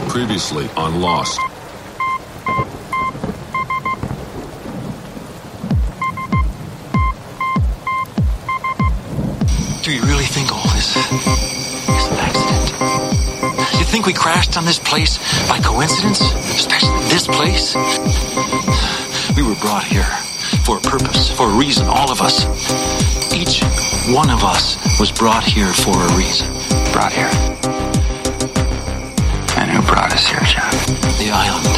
Previously on Lost. Do you really think all this is an accident? You think we crashed on this place by coincidence? Especially this place? We were brought here for a purpose, for a reason, all of us. Each one of us was brought here for a reason. Brought here. And who brought us here, John? The island.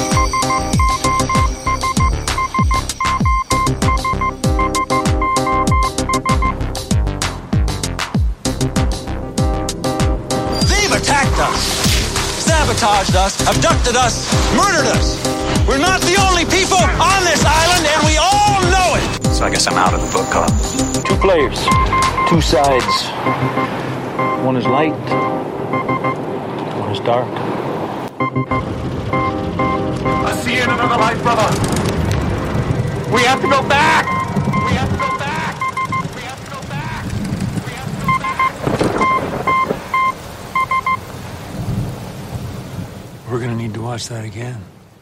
Attacked us, sabotaged us, abducted us, murdered us. We're not the only people on this island, and we all know it. So I guess I'm out of the book club. 2 players, 2 sides. One is light, one is dark. I see in another life, brother. We have to go back. We have to go back. We have to go back. We have to go back. We're gonna need to watch that again.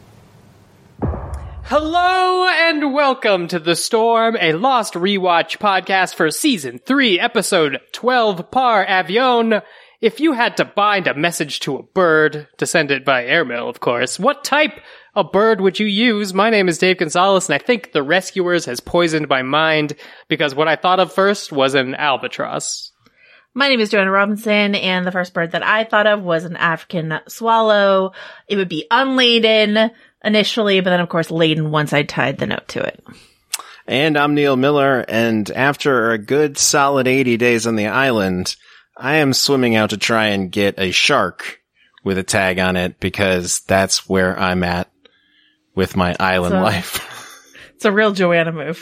Hello and welcome to The Storm, a Lost Rewatch podcast for Season 3, Episode 12, Par Avion. If you had to bind a message to a bird, to send it by airmail, of course, what type of bird would you use? My name is Dave Gonzalez, and I think The Rescuers has poisoned my mind, because what I thought of first was an albatross. My name is Joanna Robinson, and the first bird that I thought of was an African swallow. It would be unladen initially, but then, of course, laden once I tied the note to it. And I'm Neil Miller, and after a good solid 80 days on the island, I am swimming out to try and get a shark with a tag on it, because that's where I'm at with my island life. It's a real Joanna move.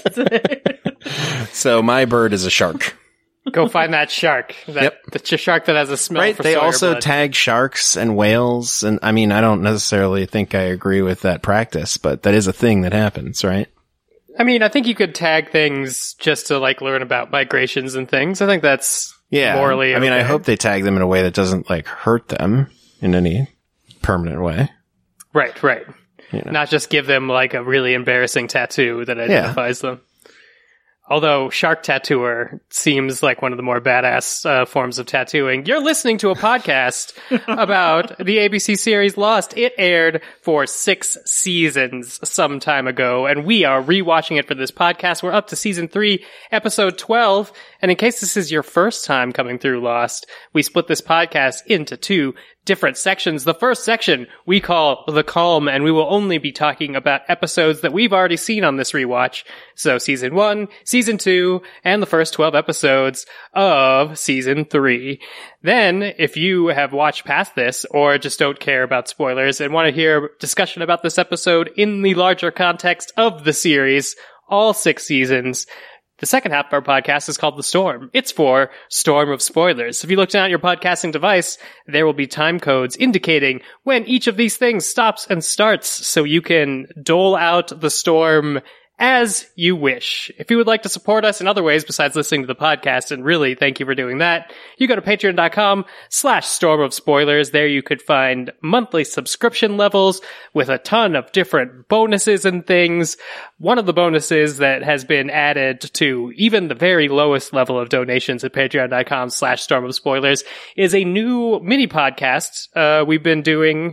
So my bird is a shark. Go find that shark. The shark that has a smell right, for they Sawyer also blood. tag sharks and whales, and I mean, I don't necessarily think I agree with that practice, but that is a thing that happens, right? I mean, I think you could tag things just to, like, learn about migrations and things. I think that's morally I mean, okay. I hope they tag them in a way that doesn't, like, hurt them in any permanent way. Right. You know. Not just give them, like, a really embarrassing tattoo that identifies them. Although Shark Tattooer seems like one of the more badass forms of tattooing. You're listening to a podcast about the ABC series Lost. It aired for 6 seasons some time ago, and we are rewatching it for this podcast. We're up to Season 3, Episode 12. And in case this is your first time coming through Lost, we split this podcast into 2 different sections. The first section we call The Calm, and we will only be talking about episodes that we've already seen on this rewatch. So Season 1, Season 2, and the first 12 episodes of Season 3. Then, if you have watched past this, or just don't care about spoilers and want to hear discussion about this episode in the larger context of the series, all 6 seasons, the second half of our podcast is called The Storm. It's for Storm of Spoilers. If you look down at your podcasting device, there will be time codes indicating when each of these things stops and starts, so you can dole out the storm as you wish. If you would like to support us in other ways besides listening to the podcast, and really thank you for doing that, you go to patreon.com/Storm of Spoilers. There you could find monthly subscription levels with a ton of different bonuses and things. One of the bonuses that has been added to even the very lowest level of donations at patreon.com/Storm of Spoilers is a new mini podcast we've been doing.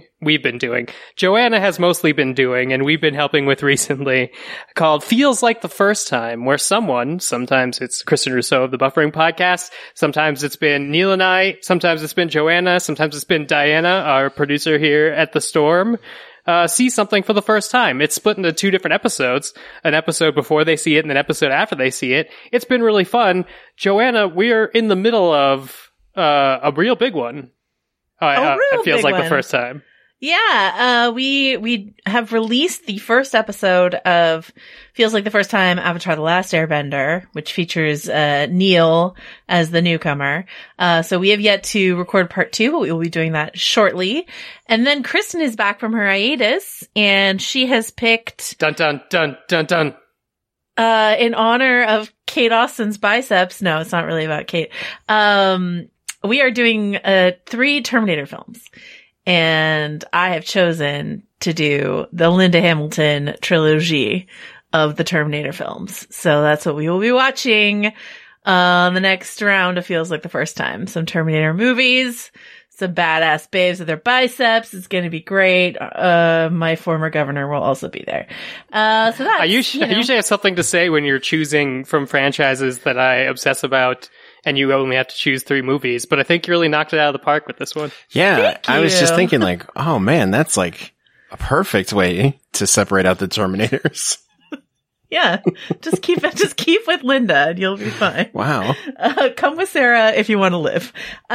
Joanna has mostly been doing, and we've been helping with recently, called Feels Like the First Time, where someone, sometimes it's Kristen Rousseau of the Buffering Podcast, sometimes it's been Neil and I, sometimes it's been Joanna, sometimes it's been Diana, our producer here at The Storm, see something for the first time. It's split into 2 different episodes, an episode before they see it and an episode after they see it. It's been really fun. Joanna, we're in the middle of a real big one. It feels like the first time. Yeah, we have released the first episode of Feels Like the First Time, Avatar: The Last Airbender, which features Neil as the newcomer. So we have yet to record part 2, but we will be doing that shortly. And then Kristen is back from her hiatus, and she has picked... Dun dun dun dun dun. In honor of Kate Austin's biceps. No, it's not really about Kate. We are doing 3 Terminator films. and I have chosen to do the Linda Hamilton trilogy of the Terminator films. So that's what we will be watching the next round of Feels Like the First Time. Some Terminator movies, some badass babes with their biceps. It's going to be great. My former governor will also be there. So that's, I usually have something to say when you're choosing from franchises that I obsess about, and you only have to choose 3 movies, but I think you really knocked it out of the park with this one. Yeah, I was just thinking like, oh man, that's like a perfect way to separate out the Terminators. Yeah, just keep with Linda and you'll be fine. Wow. Come with Sarah if you want to live.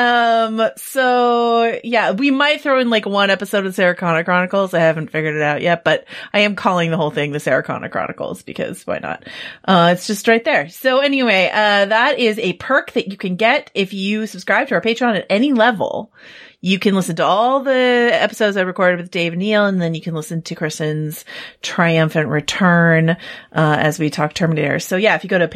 So yeah, we might throw in like one episode of Sarah Connor Chronicles. I haven't figured it out yet, but I am calling the whole thing the Sarah Connor Chronicles because why not? It's just right there. So anyway, that is a perk that you can get if you subscribe to our Patreon at any level. You can listen to all the episodes I recorded with Dave and Neil, and then you can listen to Kristen's triumphant return, as we talk Terminator. So yeah, if you go to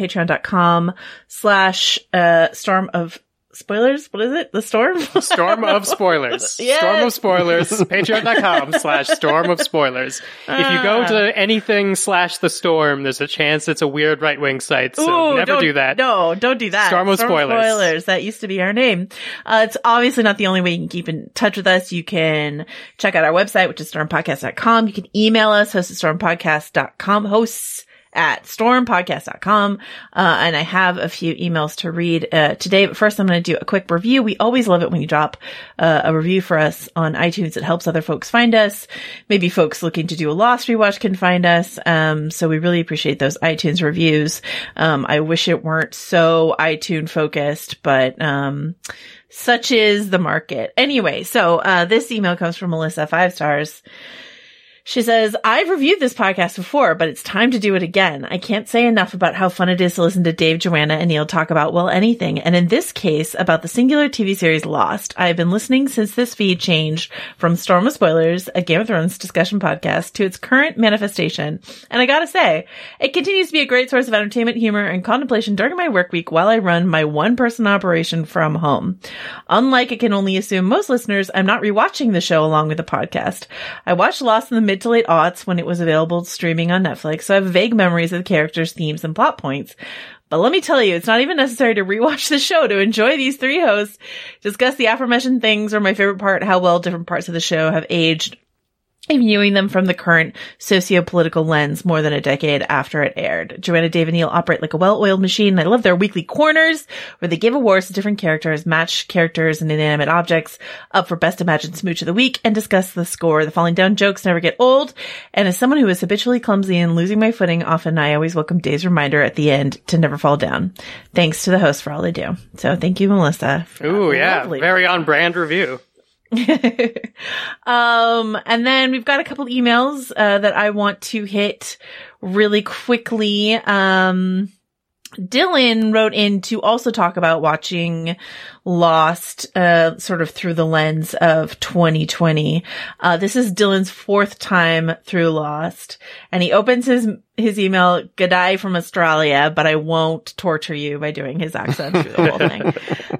patreon.com/storm of spoilers, what is it? The storm? Storm of spoilers. Yes. Storm of spoilers. Patreon.com/storm of spoilers. If you go to anything/the storm, there's a chance it's a weird right-wing site. So never do that. No, don't do that. Storm of spoilers. That used to be our name. It's obviously not the only way you can keep in touch with us. You can check out our website, which is stormpodcast.com. You can email us, hosts@stormpodcast.com, hosts@stormpodcast.com. And I have a few emails to read today, but first I'm going to do a quick review. We always love it when you drop a review for us on iTunes. It helps other folks find us. Maybe folks looking to do a Lost rewatch can find us. So we really appreciate those iTunes reviews. I wish it weren't so iTunes focused, but such is the market. Anyway, so this email comes from Melissa, 5 stars. She says, I've reviewed this podcast before, but it's time to do it again. I can't say enough about how fun it is to listen to Dave, Joanna, and Neil talk about, well, anything. And in this case, about the singular TV series Lost. I have been listening since this feed changed from Storm of Spoilers, a Game of Thrones discussion podcast, to its current manifestation. And I gotta say, it continues to be a great source of entertainment, humor, and contemplation during my work week while I run my one-person operation from home. Unlike I can only assume most listeners, I'm not rewatching the show along with the podcast. I watched Lost in the mid to late aughts when it was available streaming on Netflix, so I have vague memories of the characters, themes, and plot points. But let me tell you, it's not even necessary to rewatch the show to enjoy these 3 hosts discuss the aforementioned things, or my favorite part, how well different parts of the show have aged, and viewing them from the current socio-political lens more than a decade after it aired. Joanna, Dave, and Neil operate like a well-oiled machine. I love their weekly corners where they give awards to different characters, match characters and inanimate objects up for best imagined smooch of the week, and discuss the score. The falling down jokes never get old. And as someone who is habitually clumsy and losing my footing often, I always welcome Dave's reminder at the end to never fall down. Thanks to the host for all they do. So thank you, Melissa. Ooh, yeah. Very on brand review. And then we've got a couple emails that I want to hit really quickly. Dylan wrote in to also talk about watching Lost, sort of through the lens of 2020. This is Dylan's 4th time through Lost, and he opens his email, "G'day from Australia, but I won't torture you by doing his accent through the whole thing."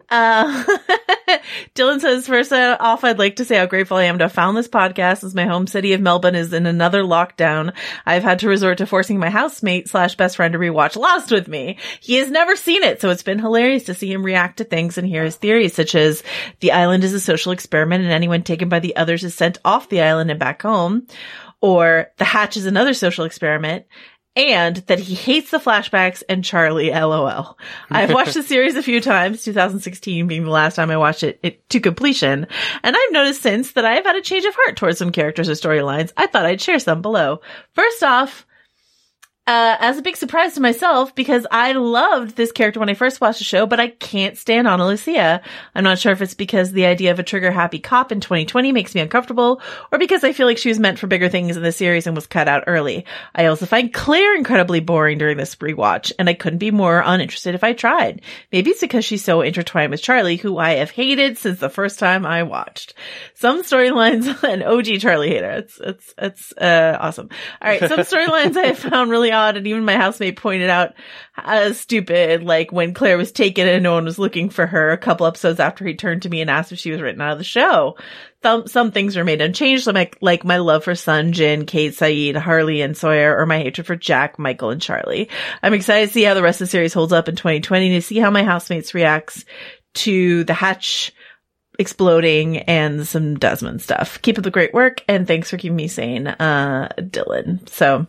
Dylan says, first off, I'd like to say how grateful I am to have found this podcast, as my home city of Melbourne is in another lockdown. I've had to resort to forcing my housemate/best friend to rewatch Lost with me. He has never seen it, so it's been hilarious to see him react to things and hear his theories, such as the island is a social experiment and anyone taken by the others is sent off the island and back home, or the hatch is another social experiment, and that he hates the flashbacks and Charlie, LOL. I've watched the series a few times, 2016 being the last time I watched it to completion, and I've noticed since that I have had a change of heart towards some characters or storylines. I thought I'd share some below. First off, as a big surprise to myself, because I loved this character when I first watched the show, but I can't stand Ana Lucia. I'm not sure if it's because the idea of a trigger-happy cop in 2020 makes me uncomfortable, or because I feel like she was meant for bigger things in the series and was cut out early. I also find Claire incredibly boring during this rewatch, and I couldn't be more uninterested if I tried. Maybe it's because she's so intertwined with Charlie, who I have hated since the first time I watched. Some storylines, an OG Charlie hater. It's awesome. All right, some storylines I have found really odd. And even my housemate pointed out as stupid, like when Claire was taken and no one was looking for her a couple episodes after he turned to me and asked if she was written out of the show. Some things are made unchanged, like my love for Sun, Jin, Kate, Saeed, Harley, and Sawyer, or my hatred for Jack, Michael, and Charlie. I'm excited to see how the rest of the series holds up in 2020 to see how my housemates reacts to the hatch exploding and some Desmond stuff. Keep up the great work, and thanks for keeping me sane, Dylan. So,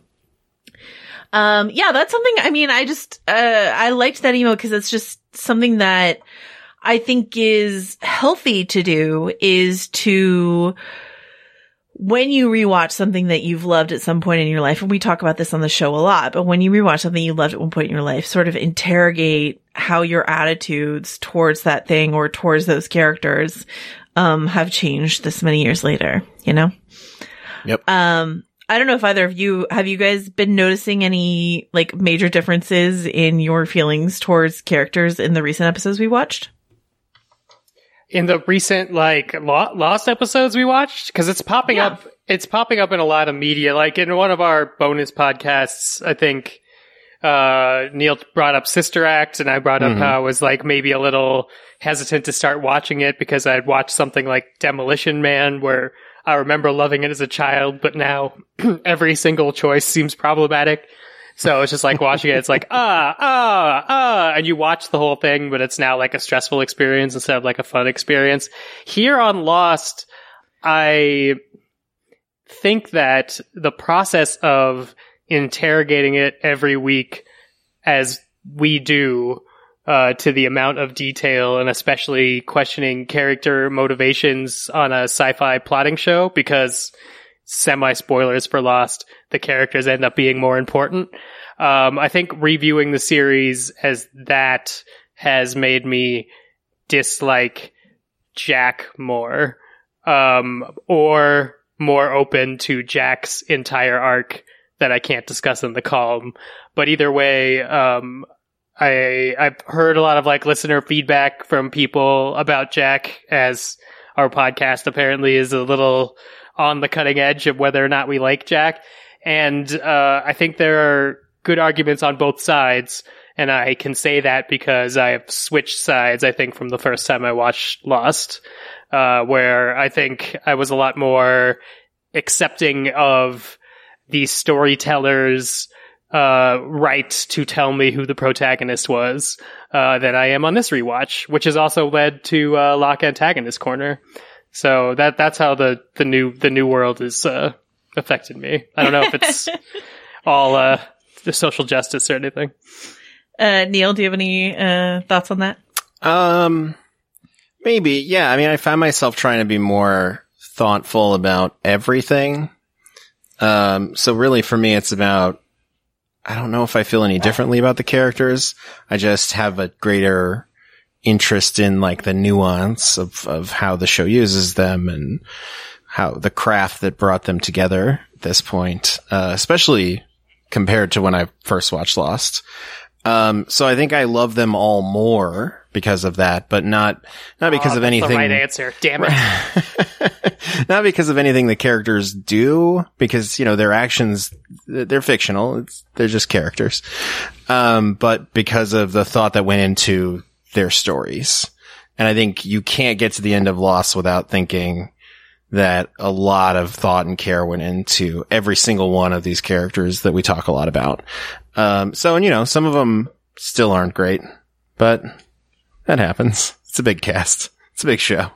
yeah, that's something, I mean, I liked that email because it's just something that I think is healthy to do, is to, when you rewatch something that you've loved at some point in your life, and we talk about this on the show a lot, but when you rewatch something you loved at one point in your life, sort of interrogate how your attitudes towards that thing or towards those characters, have changed this many years later, you know? Yep. I don't know if either of you, have you guys been noticing any, like, major differences in your feelings towards characters in the recent episodes we watched? In the recent, like, Lost episodes we watched? Because it's popping up in a lot of media. Like, in one of our bonus podcasts, I think, Neil brought up Sister Act, and I brought up how I was, like, maybe a little hesitant to start watching it because I had watched something like Demolition Man, where I remember loving it as a child, but now every single choice seems problematic. So it's just like watching it, it's like, and you watch the whole thing, but it's now like a stressful experience instead of like a fun experience. Here on Lost, I think that the process of interrogating it every week as we do, to the amount of detail, and especially questioning character motivations on a sci-fi plotting show, because semi-spoilers for Lost, the characters end up being more important. I think reviewing the series as that has made me dislike Jack more, or more open to Jack's entire arc that I can't discuss in the column. But either way, I've heard a lot of like listener feedback from people about Jack, as our podcast apparently is a little on the cutting edge of whether or not we like Jack. And I think there are good arguments on both sides, and I can say that because I have switched sides, I think, from the first time I watched Lost, where I think I was a lot more accepting of the storyteller's right to tell me who the protagonist was than I am on this rewatch, which has also led to Lock Antagonist Corner. So that's how the new world has affected me. I don't know if it's all the social justice or anything. Neil, do you have any thoughts on that? Maybe, yeah. I mean, I find myself trying to be more thoughtful about everything. So really for me, it's about, I don't know if I feel any differently about the characters. I just have a greater interest in like the nuance of how the show uses them and how the craft that brought them together at this point, especially compared to when I first watched Lost. So I think I love them all more because of that, but not because of anything. The right answer. Damn it. Not because of anything the characters do, because, you know, their actions, they're fictional. They're just characters. But because of the thought that went into their stories. And I think you can't get to the end of Lost without thinking that a lot of thought and care went into every single one of these characters that we talk a lot about. And you know, some of them still aren't great, but that happens. It's a big cast. It's a big show.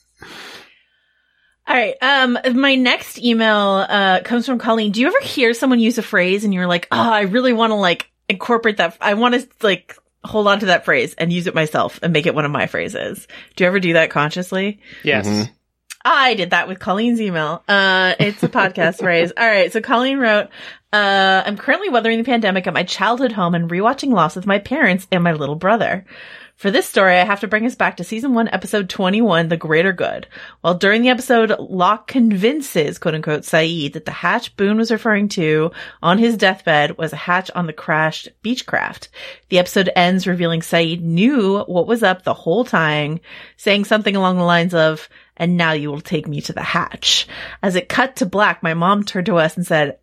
All right. My next email, comes from Colleen. Do you ever hear someone use a phrase and you're like, oh, I really want to like incorporate that. I want to like hold on to that phrase and use it myself and make it one of my phrases. Do you ever do that consciously? Yes. Mm-hmm. I did that with Colleen's email. It's a podcast phrase. All right. So Colleen wrote, I'm currently weathering the pandemic at my childhood home and rewatching Lost with my parents and my little brother. For this story, I have to bring us back to season 1, episode 21, The Greater Good. While during the episode, Locke convinces, quote unquote, Saeed that the hatch Boone was referring to on his deathbed was a hatch on the crashed Beechcraft. The episode ends revealing Saeed knew what was up the whole time, saying something along the lines of, and now you will take me to the hatch. As it cut to black, my mom turned to us and said,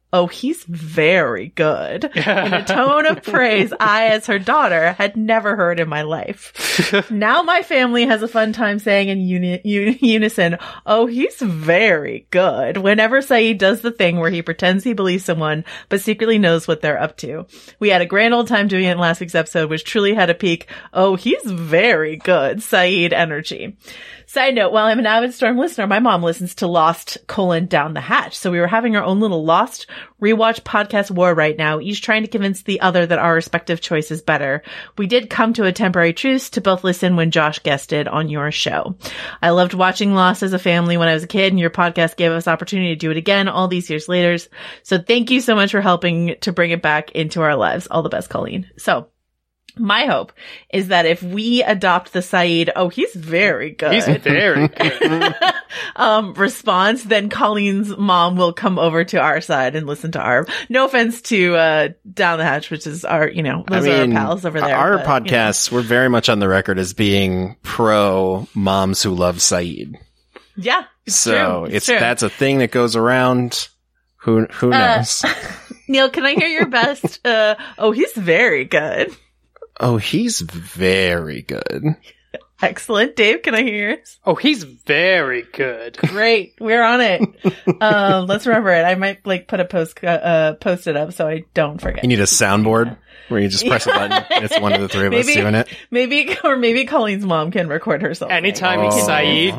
"Oh, he's very good," in a tone of praise I, as her daughter, had never heard in my life. Now my family has a fun time saying in unison, "Oh, he's very good," whenever Sayid does the thing where he pretends he believes someone, but secretly knows what they're up to. We had a grand old time doing it in last week's episode, which truly had a peak, "Oh, he's very good," Sayid energy. Side note, while I'm an avid Storm listener, my mom listens to Lost: Down the Hatch. So we were having our own little Lost rewatch podcast war right now, each trying to convince the other that our respective choice is better. We did come to a temporary truce to both listen when Josh guested on your show. I loved watching Lost as a family when I was a kid, and your podcast gave us opportunity to do it again all these years later. So thank you so much for helping to bring it back into our lives. All the best, Colleen. So my hope is that if we adopt the Sayid, "Oh, he's very good," He's very good. response, then Colleen's mom will come over to our side and listen to our, no offense to Down the Hatch, which is our, those are our pals over there. Our podcasts, we're very much on the record as being pro moms who love Sayid. Yeah. It's true. That's a thing that goes around. Who knows? Neil, can I hear your best? "Oh, he's very good." Oh, he's very good. Excellent. Dave, can I hear yours? Oh, he's very good. Great. We're on it. Let's remember it. I might put a post it up so I don't forget. You need a soundboard where you just press a button and it's one of the three of us doing it. Maybe Colleen's mom can record herself. Anytime Sayid ?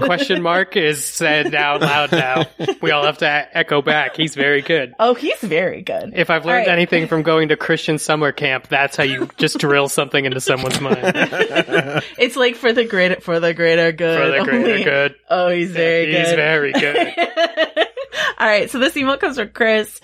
Is said out loud now, we all have to echo back. He's very good. Oh, he's very good. If I've learned anything from going to Christian summer camp, that's how you just drill something into someone's mind. It's like for the greater good. For the greater good. Oh, he's very good. He's very good. All right. So this email comes from Chris.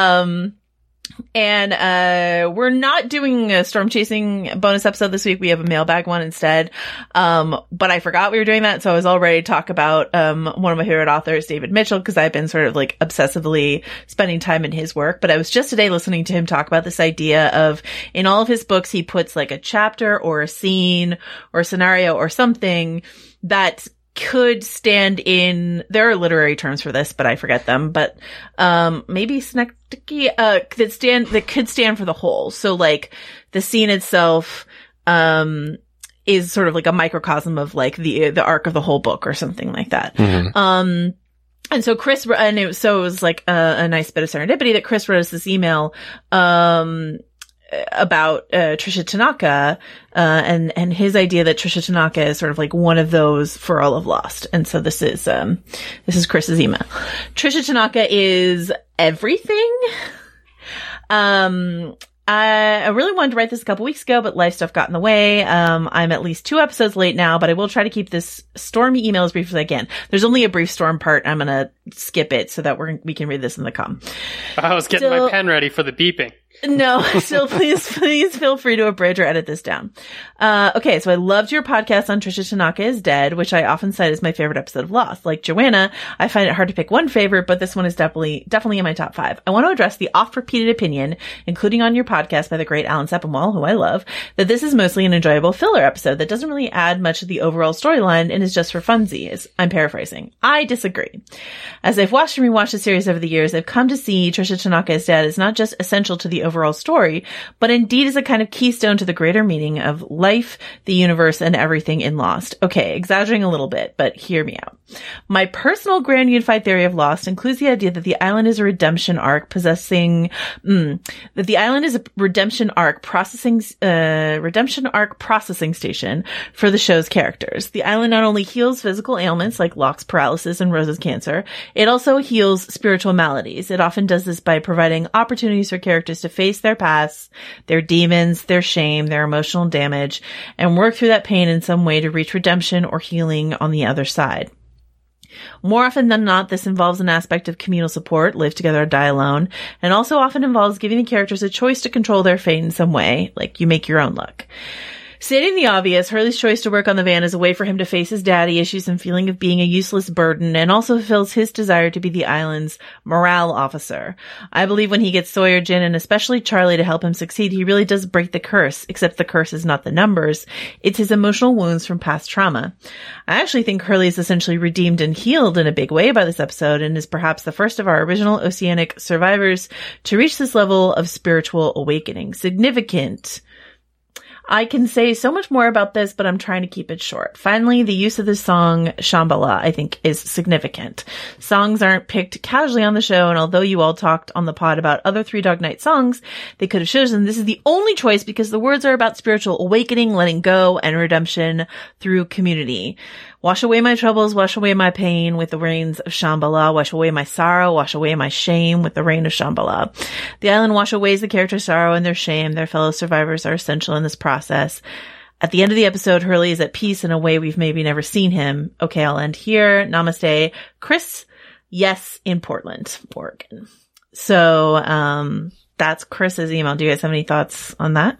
And we're not doing a storm chasing bonus episode this week. We have a mailbag one instead. But I forgot we were doing that, so I was all ready to talk about one of my favorite authors, David Mitchell, because I've been sort of obsessively spending time in his work. But I was just today listening to him talk about this idea of, in all of his books, he puts a chapter or a scene or a scenario or something that could stand in, there are literary terms for this, but I forget them, but maybe synecdoche, that could stand for the whole. So the scene itself is sort of a microcosm of the arc of the whole book or something like that. Mm-hmm. And so Chris, and it was a nice bit of serendipity that Chris wrote us this email about Tricia Tanaka, and his idea that Tricia Tanaka is sort of one of those for all of Lost. And so this is Chris's email. Tricia Tanaka is everything. I really wanted to write this a couple weeks ago, but life stuff got in the way. I'm at least 2 episodes late now, but I will try to keep this stormy email as brief as I can. There's only a brief storm part. I'm gonna skip it so that we can read this in the com. I was getting my pen ready for the beeping. No, still please feel free to abridge or edit this down. Okay, so I loved your podcast on Tricia Tanaka is Dead, which I often cite as my favorite episode of Lost. Like Joanna, I find it hard to pick one favorite, but this one is definitely in my top 5. I want to address the oft-repeated opinion, including on your podcast by the great Alan Sepinwall, who I love, that this is mostly an enjoyable filler episode that doesn't really add much to the overall storyline and is just for funsies. I'm paraphrasing. I disagree. As I've watched and rewatched the series over the years, I've come to see Tricia Tanaka is Dead as not just essential to the overall story, but indeed is a kind of keystone to the greater meaning of life, the universe, and everything in Lost. Okay, exaggerating a little bit, but hear me out. My personal grand unified theory of Lost includes the idea that the island is a redemption arc processing station for the show's characters. The island not only heals physical ailments like Locke's paralysis and Rose's cancer, it also heals spiritual maladies. It often does this by providing opportunities for characters to face their pasts, their demons, their shame, their emotional damage, and work through that pain in some way to reach redemption or healing on the other side. More often than not, this involves an aspect of communal support, live together or die alone, and also often involves giving the characters a choice to control their fate in some way, like you make your own luck. Stating the obvious, Hurley's choice to work on the van is a way for him to face his daddy issues and feeling of being a useless burden, and also fulfills his desire to be the island's morale officer. I believe when he gets Sawyer, Jin, and especially Charlie to help him succeed, he really does break the curse, except the curse is not the numbers. It's his emotional wounds from past trauma. I actually think Hurley is essentially redeemed and healed in a big way by this episode, and is perhaps the first of our original Oceanic survivors to reach this level of spiritual awakening. Significant. I can say so much more about this, but I'm trying to keep it short. Finally, the use of the song Shambhala, I think, is significant. Songs aren't picked casually on the show, and although you all talked on the pod about other Three Dog Night songs they could have chosen, this is the only choice because the words are about spiritual awakening, letting go, and redemption through community. Wash away my troubles, wash away my pain with the rains of Shambhala. Wash away my sorrow, wash away my shame with the rain of Shambhala. The island wash aways the character's sorrow and their shame. Their fellow survivors are essential in this process. At the end of the episode, Hurley is at peace in a way we've maybe never seen him. Okay, I'll end here. Namaste. Chris, yes, in Portland, Oregon. So, that's Chris's email. Do you guys have any thoughts on that?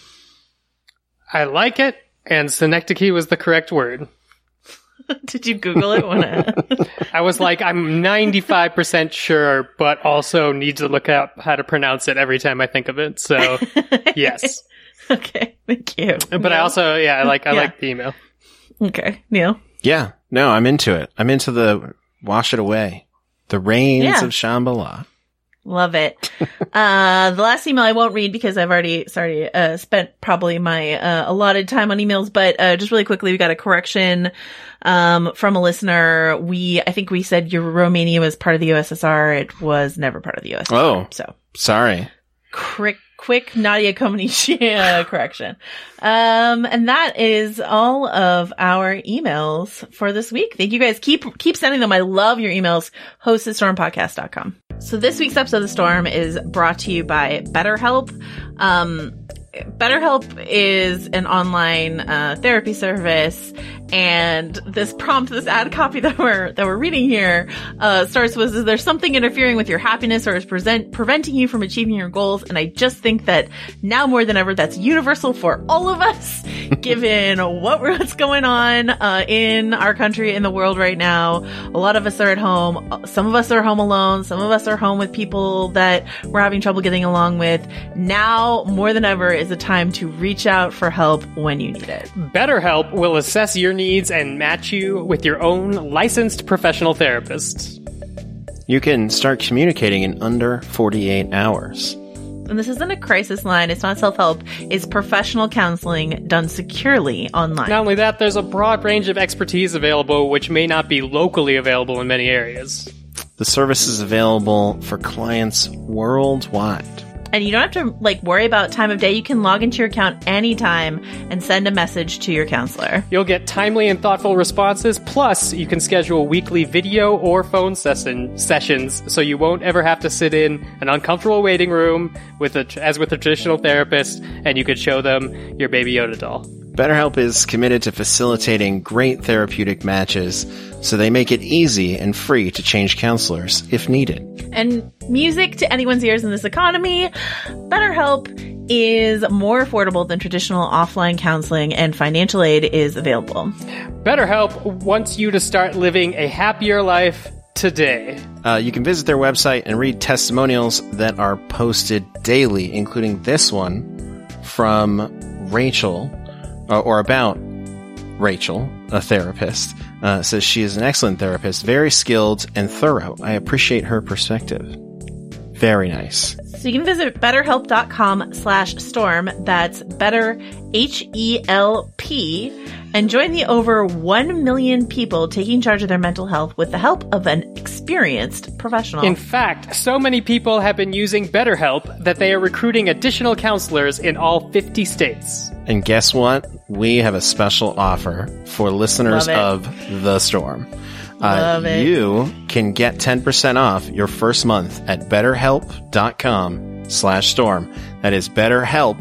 I like it, and synecdoche was the correct word. Did you Google it? I was like, I'm 95% sure, but also need to look up how to pronounce it every time I think of it. So, yes. Okay, thank you. But Neil? I also, I like the email. Okay, Neil? Yeah, no, I'm into it. I'm into the wash it away. The rains of Shambhala. Love it. The last email I won't read because I've already spent probably my allotted time on emails, but just really quickly, we got a correction from a listener. I think we said Romania was part of the USSR. It was never part of the USSR. Oh, so sorry. Quick Nadia Comaneci correction. And that is all of our emails for this week. Thank you guys. Keep sending them. I love your emails. host@stormpodcast.com. So this week's episode of The Storm is brought to you by BetterHelp. BetterHelp is an online therapy service, and this ad copy that we're reading here starts with, is there something interfering with your happiness or is preventing you from achieving your goals? And I just think that now more than ever, that's universal for all of us, given what's going on in our country, in the world right now. A lot of us are at home. Some of us are home alone. Some of us are home with people that we're having trouble getting along with. Now more than ever is the time to reach out for help when you need it. BetterHelp will assess your needs and match you with your own licensed professional therapist. You can start communicating in under 48 hours. And this isn't a crisis line. It's not self-help. It's professional counseling done securely online. Not only that, there's a broad range of expertise available, which may not be locally available in many areas. The service is available for clients worldwide. And you don't have to worry about time of day. You can log into your account anytime and send a message to your counselor. You'll get timely and thoughtful responses. Plus, you can schedule weekly video or phone sessions, so you won't ever have to sit in an uncomfortable waiting room as with a traditional therapist, and you could show them your Baby Yoda doll. BetterHelp is committed to facilitating great therapeutic matches, so they make it easy and free to change counselors if needed. And music to anyone's ears in this economy, BetterHelp is more affordable than traditional offline counseling, and financial aid is available. BetterHelp wants you to start living a happier life today. You can visit their website and read testimonials that are posted daily, including this one from Rachel, or about Rachel, a therapist. Says she is an excellent therapist, very skilled and thorough. I appreciate her perspective. Very nice. So you can visit betterhelp.com/storm. That's better, HELP, and join the over 1 million people taking charge of their mental health with the help of an experienced professional. In fact, so many people have been using BetterHelp that they are recruiting additional counselors in all 50 states. And guess what? We have a special offer for listeners of The Storm. Love it. You can get 10% off your first month at betterhelp.com/storm. That is BetterHelp,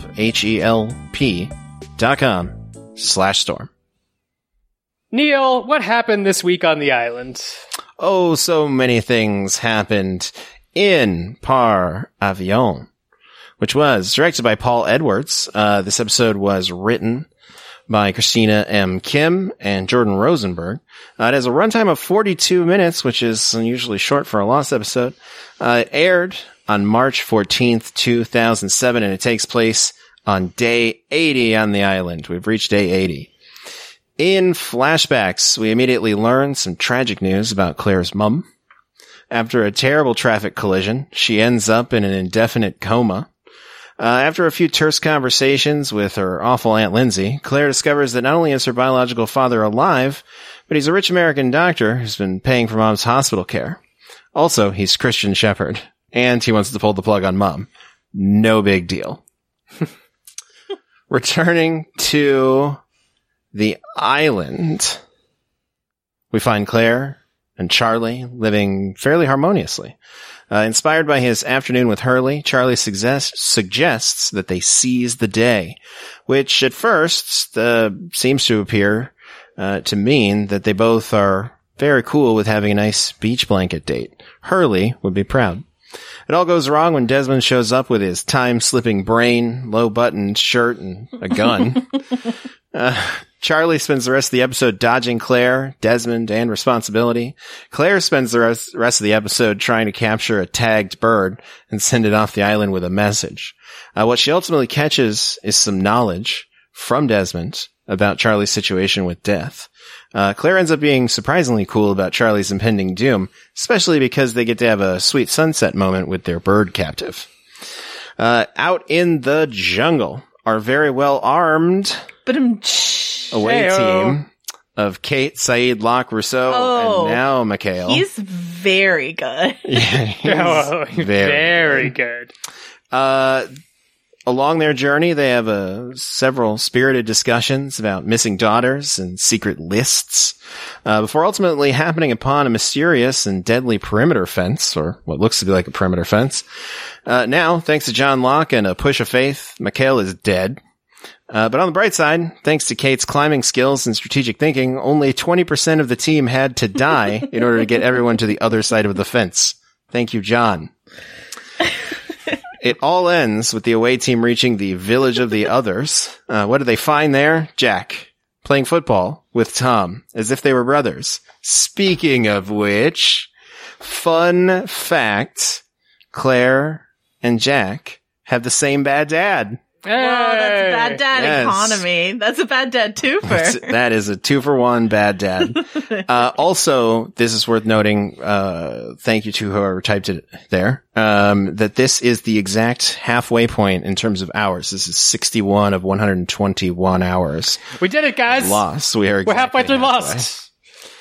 HELP.com/storm. Neil, what happened this week on the island? Oh, so many things happened in Par Avion, which was directed by Paul Edwards. This episode was written by Christina M. Kim and Jordan Rosenberg. It has a runtime of 42 minutes, which is unusually short for a Lost episode. It aired on March 14th, 2007, and it takes place on day 80 on the island. We've reached day 80. In flashbacks, we immediately learn some tragic news about Claire's mom. After a terrible traffic collision, she ends up in an indefinite coma. After a few terse conversations with her awful Aunt Lindsay, Claire discovers that not only is her biological father alive, but he's a rich American doctor who's been paying for Mom's hospital care. Also, he's Christian Shepherd, and he wants to pull the plug on Mom. No big deal. Returning to the island, we find Claire and Charlie living fairly harmoniously. Inspired by his afternoon with Hurley, Charlie suggests that they seize the day, which at first seems to appear to mean that they both are very cool with having a nice beach blanket date. Hurley would be proud. It all goes wrong when Desmond shows up with his time-slipping brain, low-buttoned shirt, and a gun. Charlie spends the rest of the episode dodging Claire, Desmond, and responsibility. Claire spends the rest of the episode trying to capture a tagged bird and send it off the island with a message. What she ultimately catches is some knowledge from Desmond about Charlie's situation with death. Claire ends up being surprisingly cool about Charlie's impending doom, especially because they get to have a sweet sunset moment with their bird captive. Out in the jungle, our very well armed away team of Kate, Saeed, Locke, Rousseau, and now Mikhail. He's very good. Yeah, he's very good. Along their journey, they have several spirited discussions about missing daughters and secret lists, before ultimately happening upon a mysterious and deadly perimeter fence, or what looks to be like a perimeter fence. Now, thanks to John Locke and a push of faith, Mikhail is dead. But on the bright side, thanks to Kate's climbing skills and strategic thinking, only 20% of the team had to die in order to get everyone to the other side of the fence. Thank you, John. It all ends with the away team reaching the village of the others. What do they find there? Jack playing football with Tom, as if they were brothers. Speaking of which, fun fact, Claire and Jack have the same bad dad. Hey! Well, that's a bad dad economy. That's a bad dad twofer. That is a 2-for-1 bad dad. Also, this is worth noting, thank you to whoever typed it there, that this is the exact halfway point in terms of hours. This is 61 of 121 hours. We did it, guys! Lost. We're halfway through Lost.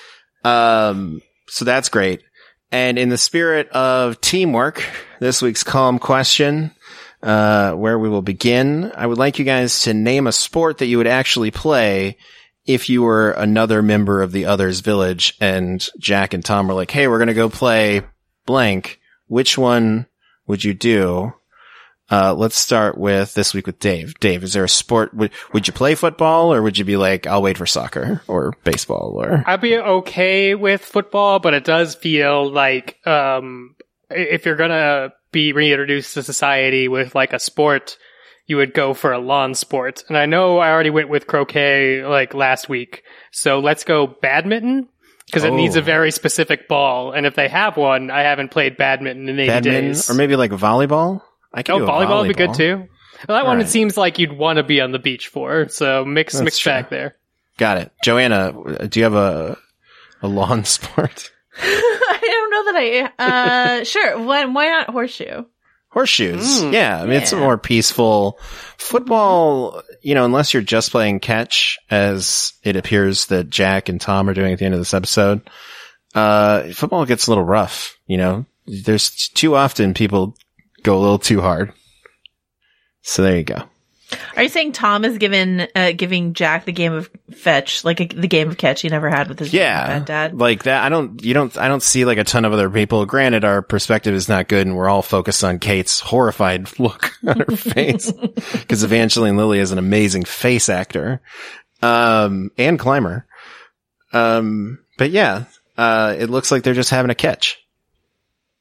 So that's great. And in the spirit of teamwork, this week's calm question, where we will begin. I would like you guys to name a sport that you would actually play if you were another member of the Others village and Jack and Tom were like, hey, we're going to go play blank. Which one would you do? Let's start with this week with Dave. Dave, is there a sport? Would you play football, or would you be like, I'll wait for soccer or baseball? Or I'd be okay with football, but it does feel like, if you're going to be reintroduced to society with like a sport, you would go for a lawn sport. And I know I already went with croquet like last week. So let's go badminton, because it needs a very specific ball. And if they have one, I haven't played badminton in 80 days. Or maybe like volleyball? I could do volleyball would be good too. Well, that one, it seems like you'd want to be on the beach for. So mixed bag there. Got it. Joanna, do you have a lawn sport? I don't know that sure. Why not horseshoe? Horseshoes. Yeah. I mean, it's a more peaceful football, unless you're just playing catch, as it appears that Jack and Tom are doing at the end of this episode. Football gets a little rough, there's too often people go a little too hard. So there you go. Are you saying Tom is giving Jack the game of fetch, like the game of catch he never had with his bad dad? Like that. I don't see like a ton of other people. Granted, our perspective is not good and we're all focused on Kate's horrified look on her face. Because Evangeline Lilly is an amazing face actor. And climber. But yeah, it looks like they're just having a catch.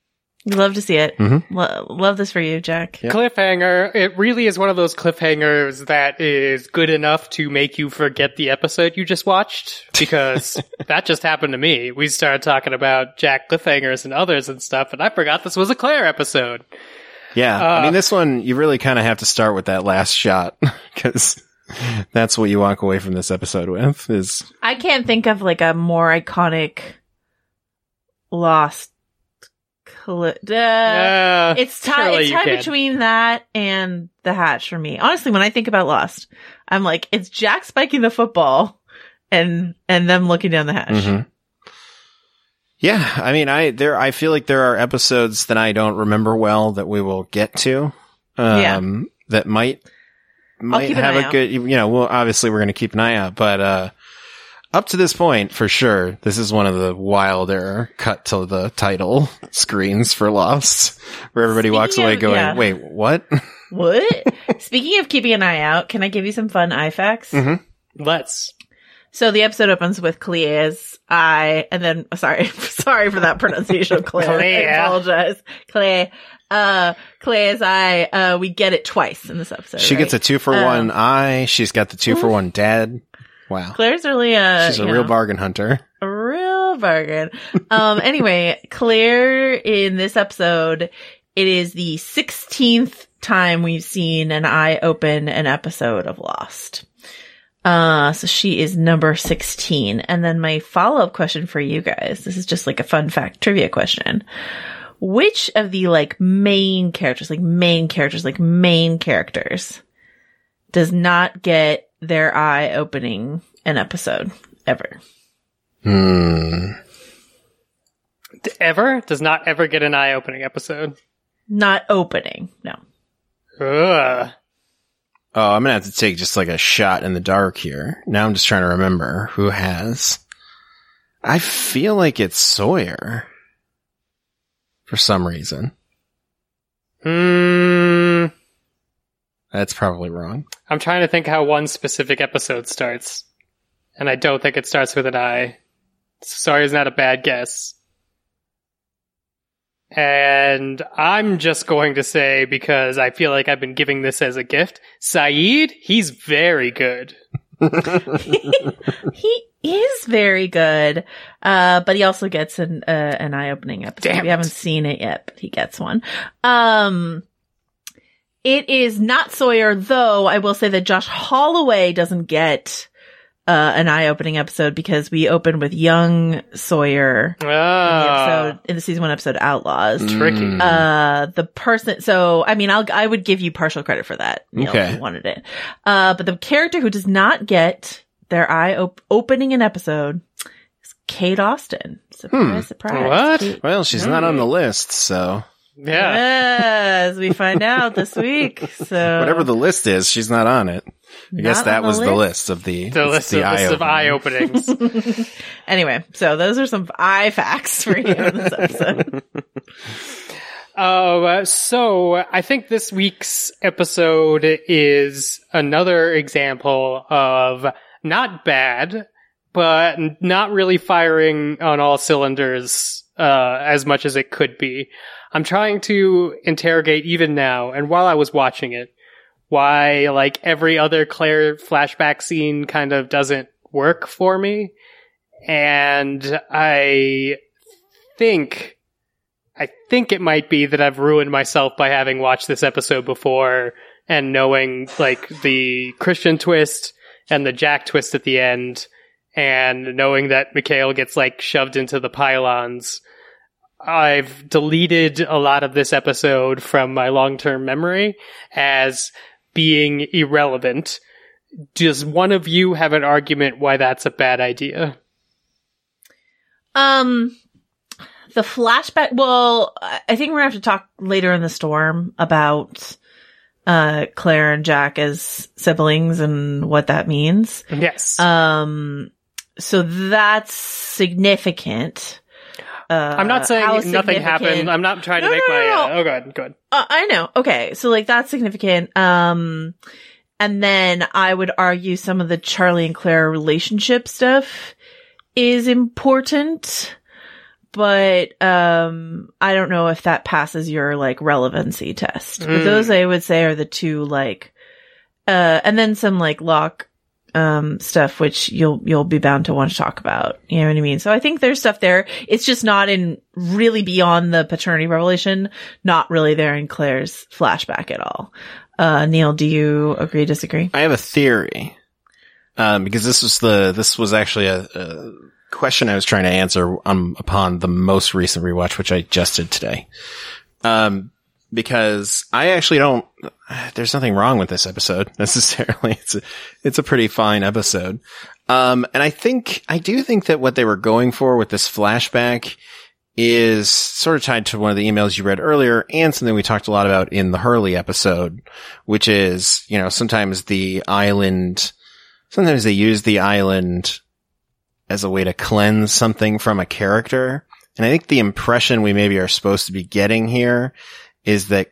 We love to see it. Mm-hmm. Love this for you, Jack. Yep. Cliffhanger. It really is one of those cliffhangers that is good enough to make you forget the episode you just watched, because that just happened to me. We started talking about Jack cliffhangers and others and stuff, and I forgot this was a Claire episode. Yeah. I mean, this one, you really kind of have to start with that last shot, because that's what you walk away from this episode with. Is I can't think of like a more iconic Lost. It's tied between that and The Hatch for me. Honestly, when I think about Lost, I'm like, it's Jack spiking the football and them looking down the hatch. Mm-hmm. Yeah, I mean, I feel like there are episodes that I don't remember well that we will get to. That might have a good, well, obviously we're going to keep an eye out, but, up to this point, for sure, this is one of the wilder cut to the title screens for Lost, where everybody walks away going, wait, what? What? Speaking of keeping an eye out, can I give you some fun eye facts? Mm-hmm. Let's. So the episode opens with Clea's eye, and then, sorry for that pronunciation of Claire. Clea. I apologize. Clea's eye, we get it twice in this episode. She gets a 2-for-1 eye. She's got the 2-for-1 dad. Wow. Claire's really she's a real bargain hunter. A real bargain. Anyway, Claire in this episode, it is the 16th time we've seen an eye open an episode of Lost. So she is number 16. And then my follow-up question for you guys, this is just like a fun fact trivia question. Which of the main characters does not get their eye opening an episode ever? Ever? Does not ever get an eye opening episode. Not opening, no. Ugh. Oh, I'm gonna have to take just a shot in the dark here. Now I'm just trying to remember who has. I feel like it's Sawyer. For some reason. That's probably wrong. I'm trying to think how one specific episode starts. And I don't think it starts with an I. Sawyer's not a bad guess. And I'm just going to say, because I feel like I've been giving this as a gift, Saeed, he's very good. He is very good. But he also gets an eye-opening episode. Damn we haven't seen it yet, but he gets one. It is not Sawyer, though I will say that Josh Holloway doesn't get an eye-opening episode because we open with young Sawyer in the season 1 episode Outlaws. Tricky. The person, so I mean, I would give you partial credit for that. Neil, if you wanted it. But the character who does not get their eye opening an episode is Kate Austin. Surprise, surprise. What? Kate. Well, she's not on the list, so. Yeah. Yes, we find out this week. So Whatever the list is, she's not on it. I guess that was the list of the list of eye openings. Anyway, so those are some eye facts for you in this episode. So I think this week's episode is another example of not bad, but not really firing on all cylinders as much as it could be. I'm trying to interrogate even now, and while I was watching it, why every other Claire flashback scene kind of doesn't work for me. And I think it might be that I've ruined myself by having watched this episode before and knowing the Christian twist and the Jack twist at the end, and knowing that Mikhail gets shoved into the pylons. I've deleted a lot of this episode from my long-term memory as being irrelevant. Does one of you have an argument why that's a bad idea? The flashback, well, I think we're gonna have to talk later in the storm about Claire and Jack as siblings and what that means. Yes. So that's significant. I'm not saying nothing happened. I'm not trying to make my... Oh, go ahead. I know. Okay. So that's significant. And then I would argue some of the Charlie and Claire relationship stuff is important. but I don't know if that passes your like relevancy test. But those I would say are the two like and then some like Locke stuff which you'll be bound to want to talk about. You know what I mean? So I think there's stuff there. It's just not in really beyond the paternity revelation, not really there in Claire's flashback at all. Neil, do you agree, disagree? I have a theory. Because this was actually a question I was trying to answer upon the most recent rewatch, which I just did today. Because I actually there's nothing wrong with this episode necessarily. It's a pretty fine episode. And I do think that what they were going for with this flashback is sort of tied to one of the emails you read earlier and something we talked a lot about in the Hurley episode, which is, sometimes they use the island as a way to cleanse something from a character. And I think the impression we maybe are supposed to be getting here is that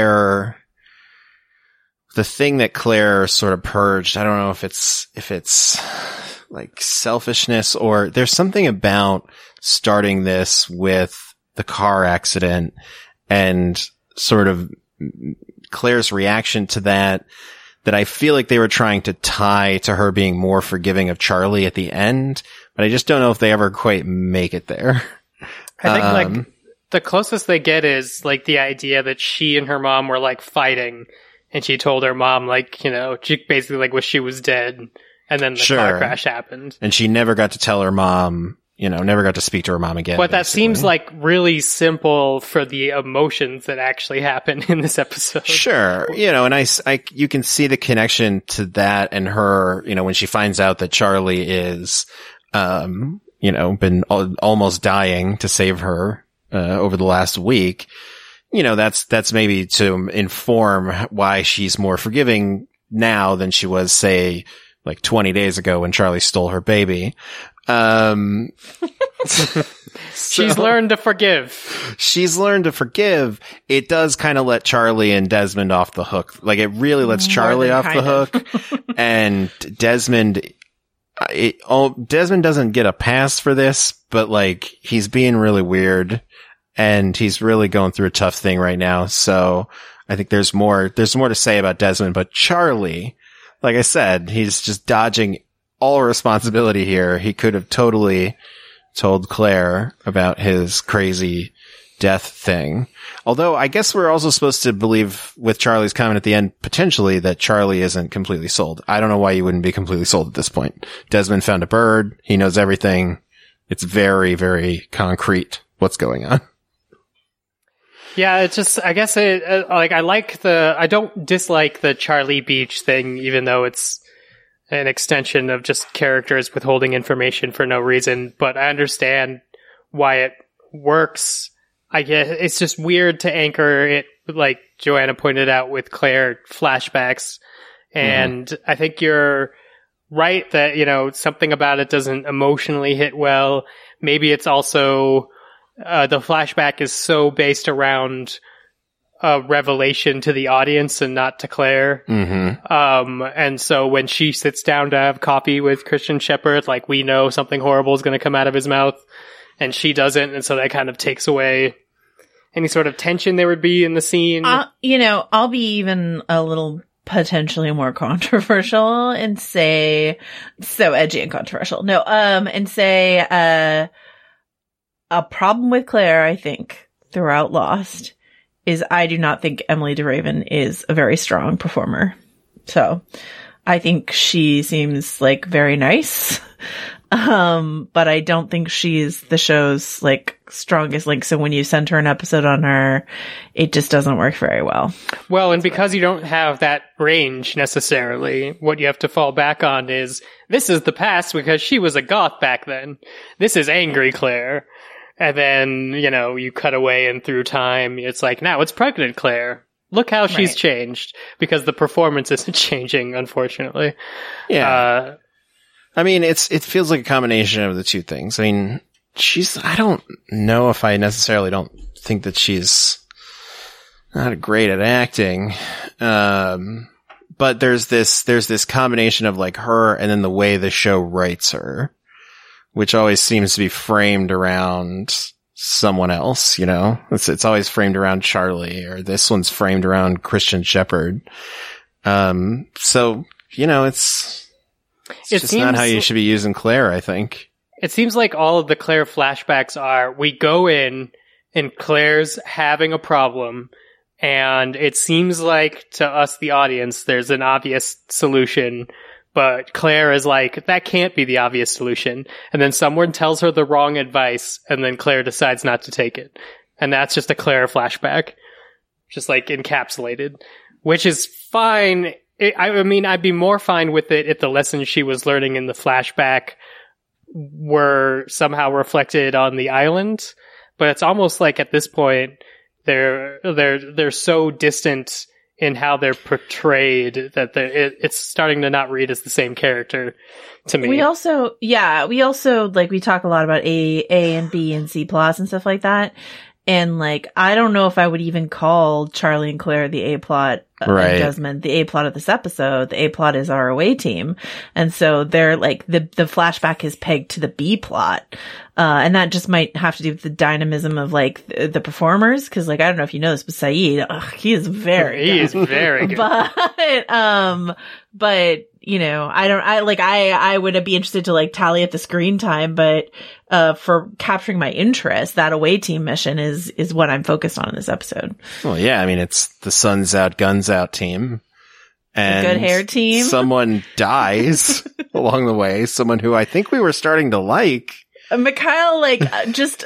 the thing that Claire sort of purged, I don't know if it's like selfishness or there's something about starting this with the car accident and sort of Claire's reaction to that I feel like they were trying to tie to her being more forgiving of Charlie at the end, but I just don't know if they ever quite make it there. I think like the closest they get is like the idea that she and her mom were like fighting and she told her mom like, she basically like wished she was dead and then the car crash happened. And she never got to tell her mom, never got to speak to her mom again. But that seems like really simple for the emotions that actually happen in this episode. Sure. And you can see the connection to that and her, when she finds out that Charlie is, been almost dying to save her, over the last week. That's maybe to inform why she's more forgiving now than she was, say, like 20 days ago when Charlie stole her baby. She's learned to forgive. She's learned to forgive. It does kind of let Charlie and Desmond off the hook. Like it really lets Charlie off the hook. And Desmond doesn't get a pass for this, but like he's being really weird and he's really going through a tough thing right now. So I think there's more to say about Desmond, but Charlie, like I said, he's just dodging all responsibility here. He could have totally told Claire about his crazy death thing. Although I guess we're also supposed to believe with Charlie's comment at the end, potentially, that Charlie isn't completely sold. I don't know why you wouldn't be completely sold at this point. Desmond found a bird. He knows everything. It's very, very concrete what's going on. Yeah, it's just, I guess I don't dislike the Charlie Beach thing, even though it's an extension of just characters withholding information for no reason, but I understand why it works. I guess it's just weird to anchor it, like Joanna pointed out, with Claire flashbacks. And I think you're right that, something about it doesn't emotionally hit well. Maybe it's also, the flashback is so based around a revelation to the audience and not to Claire. And so when she sits down to have coffee with Christian Shepherd, like we know something horrible is going to come out of his mouth and she doesn't. And so that kind of takes away any sort of tension there would be in the scene. I'll be even a little potentially more controversial and say, so edgy and controversial. No, and say, a problem with Claire, I think, throughout Lost is I do not think Emily DeRaven is a very strong performer. So I think she seems like very nice. But I don't think she's the show's like strongest link. So when you send her an episode on her, it just doesn't work very well. Well, and because you don't have that range necessarily, what you have to fall back on is this is the past because she was a goth back then. This is angry Claire. And then, you cut away and through time, it's like, now it's pregnant Claire. Look how she's changed. Because the performance isn't changing, unfortunately. Yeah. I mean, it feels like a combination of the two things. I mean, I don't know if I necessarily don't think that she's not great at acting. But there's this combination of like her and then the way the show writes her, which always seems to be framed around someone else, you know? It's always framed around Charlie, or this one's framed around Christian Shepherd. So, you know, it's just not how you should be using Claire, I think. It seems like all of the Claire flashbacks are, we go in and Claire's having a problem, and it seems like to us, the audience, there's an obvious solution, but Claire is like, that can't be the obvious solution. And then someone tells her the wrong advice, and then Claire decides not to take it. And that's just a Claire flashback. Just like encapsulated. Which is fine. I mean, I'd be more fine with it if the lessons she was learning in the flashback were somehow reflected on the island. But it's almost like at this point, they're so distant in how they're portrayed that it's starting to not read as the same character to me. We also like, we talk a lot about A and B and C plots and stuff like that. And like, I don't know if I would even call Charlie and Claire the A plot, right. And Desmond the A plot of this episode. The A plot is our away team. And so they're like, the flashback is pegged to the B plot. And that just might have to do with the dynamism of like the performers. Cause like, I don't know if you know this, but Saeed, he is very good. He is very good. But, you know, I would be interested to like tally up the screen time, but, for capturing my interest, that away team mission is what I'm focused on in this episode. Well, yeah, I mean, it's the Suns Out, Guns Out team. And the good hair team. Someone dies along the way. Someone who I think we were starting to like. Mikhail, just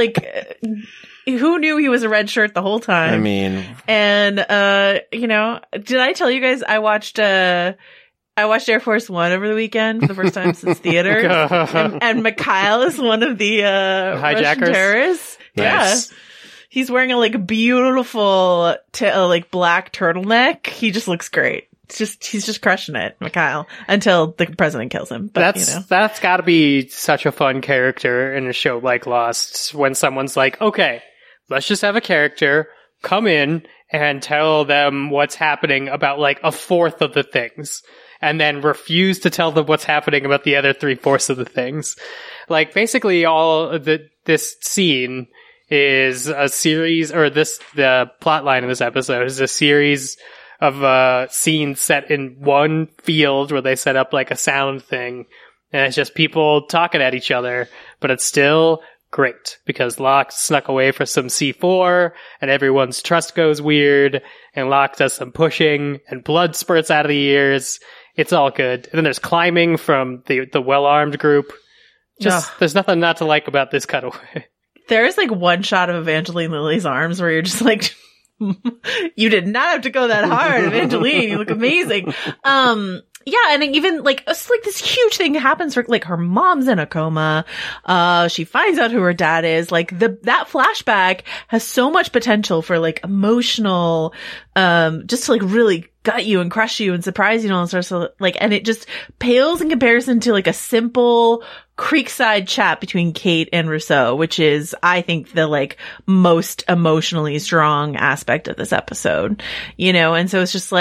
who knew he was a red shirt the whole time? I mean, and, you know, did I tell you guys I watched Air Force One over the weekend for the first time since theater? and Mikhail is one of the, hijackers? Russian terrorists. Nice. Yeah. He's wearing a beautiful, black turtleneck. He just looks great. He's just crushing it, Mikhail, until the president kills him. But, that's gotta be such a fun character in a show like Lost, when someone's like, okay, let's just have a character come in and tell them what's happening about like a fourth of the things, and then refuse to tell them what's happening about the other 3/4 of the things. Like, basically this scene is a series, or the plot line of this episode is a series of scenes set in one field where they set up like a sound thing, and it's just people talking at each other, but it's still great because Locke snuck away for some C4 and everyone's trust goes weird, and Locke does some pushing and blood spurts out of the ears. It's all good. And then there's climbing from the well-armed group. There's nothing not to like about this cutaway. There is like one shot of Evangeline Lilly's arms where you're just like, you did not have to go that hard, Evangeline. You look amazing. Yeah, and even it's like this huge thing happens for like her mom's in a coma. She finds out who her dad is. Like that flashback has so much potential for like emotional, just to like really gut you and crush you and surprise you and all sorts of and it just pales in comparison to like a simple creekside chat between Kate and Rousseau, which is, I think, the most emotionally strong aspect of this episode, you know? And so it's just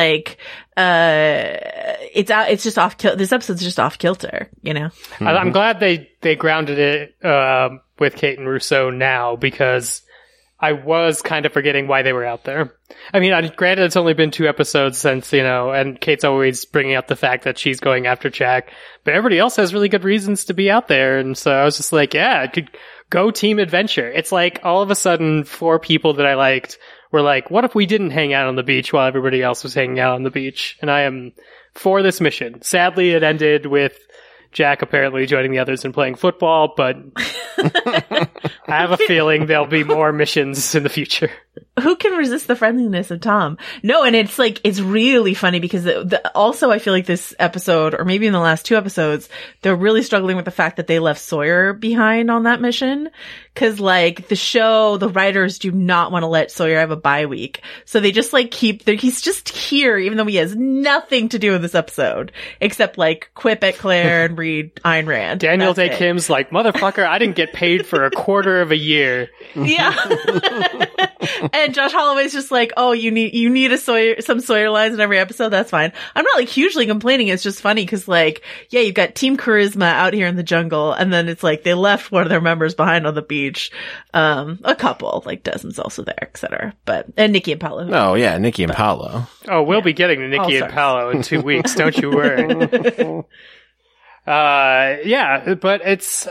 it's just off this episode's just off kilter, you know? Mm-hmm. I'm glad they grounded it, with Kate and Rousseau now, because I was kind of forgetting why they were out there. I mean, granted, it's only been 2 episodes since, you know, and Kate's always bringing up the fact that she's going after Jack, but everybody else has really good reasons to be out there. And so I was just like, yeah, it could go team adventure. It's like all of a sudden 4 people that I liked were like, what if we didn't hang out on the beach while everybody else was hanging out on the beach? And I am for this mission. Sadly, it ended with Jack apparently joining the others and playing football, but I have a feeling there'll be more missions in the future. Who can resist the friendliness of Tom? No, and it's it's really funny because also I feel like this episode, or maybe in the last 2 episodes, they're really struggling with the fact that they left Sawyer behind on that mission. Cause the show, the writers do not want to let Sawyer have a bye week. So they just he's just here, even though he has nothing to do with this episode, except quip at Claire and read Ayn Rand. Daniel Day Kim's like, motherfucker, I didn't get paid for a quarter of a year. Yeah. And Josh Holloway's just oh, you need some Sawyer lines in every episode. That's fine. I'm not hugely complaining. It's just funny because yeah, you've got Team Charisma out here in the jungle, and then it's they left one of their members behind on the beach. beach. A couple, like Desmond's also there, etc. And Nikki and Paolo. Oh yeah, Nikki and Paolo. Oh, we'll be getting to Nikki and Paolo in 2 weeks. Don't you worry. Yeah, but it's,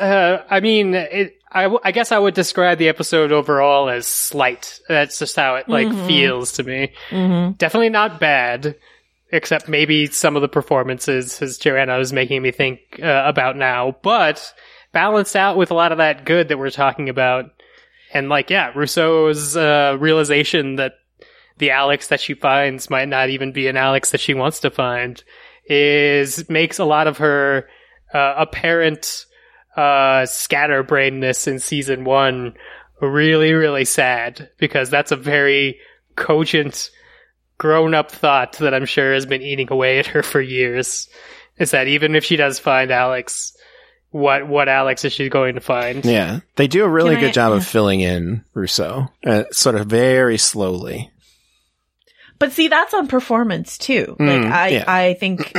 I guess I would describe the episode overall as slight. That's just how it, feels to me. Mm-hmm. Definitely not bad, except maybe some of the performances, as Joanna was making me think about now, but balanced out with a lot of that good that we're talking about. And, Rousseau's realization that the Alex that she finds might not even be an Alex that she wants to find makes a lot of her apparent scatterbrainedness in season 1 really, really sad, because that's a very cogent, grown-up thought that I'm sure has been eating away at her for years. Is that even if she does find Alex, what Alex is she going to find? Yeah, they do a really good job of filling in Rousseau, sort of very slowly. But see, that's on performance too. I think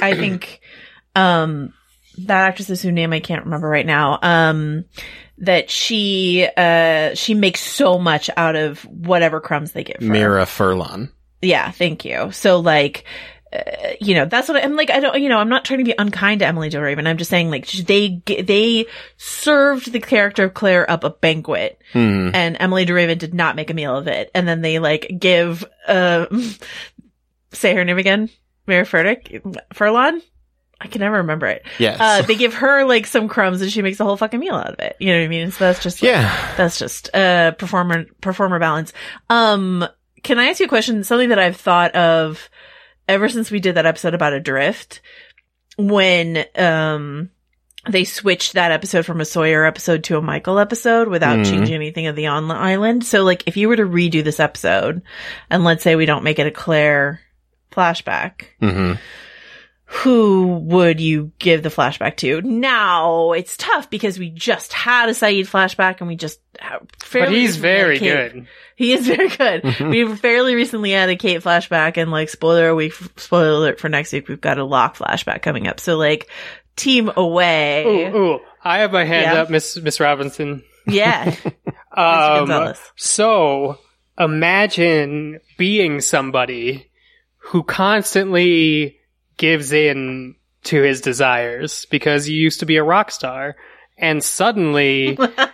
that actress's whose name I can't remember right now, that she makes so much out of whatever crumbs they give her. Mira Furlan. Yeah, thank you. So that's what I'm like. I don't, I'm not trying to be unkind to Emily De Raven. I'm just saying, they served the character of Claire up a banquet, and Emily De Raven did not make a meal of it. And then they give, say her name again, Mira Furlan. I can never remember it. Yes. They give her some crumbs and she makes a whole fucking meal out of it. You know what I mean? So that's just, performer balance. Can I ask you a question? Something that I've thought of ever since we did that episode about Adrift, when, they switched that episode from a Sawyer episode to a Michael episode without changing anything of the on island. So if you were to redo this episode, and let's say we don't make it a Claire flashback, who would you give the flashback to? Now, it's tough because we just had a Saeed flashback and we just but he's very good. He is very good. We fairly recently had a Kate flashback, and spoiler alert for next week, we've got a Locke flashback coming up. So team away. Ooh, I have my hand up, Miss Robinson. Yeah. Mr. Gonzalez. So imagine being somebody who constantly gives in to his desires because you used to be a rock star, and suddenly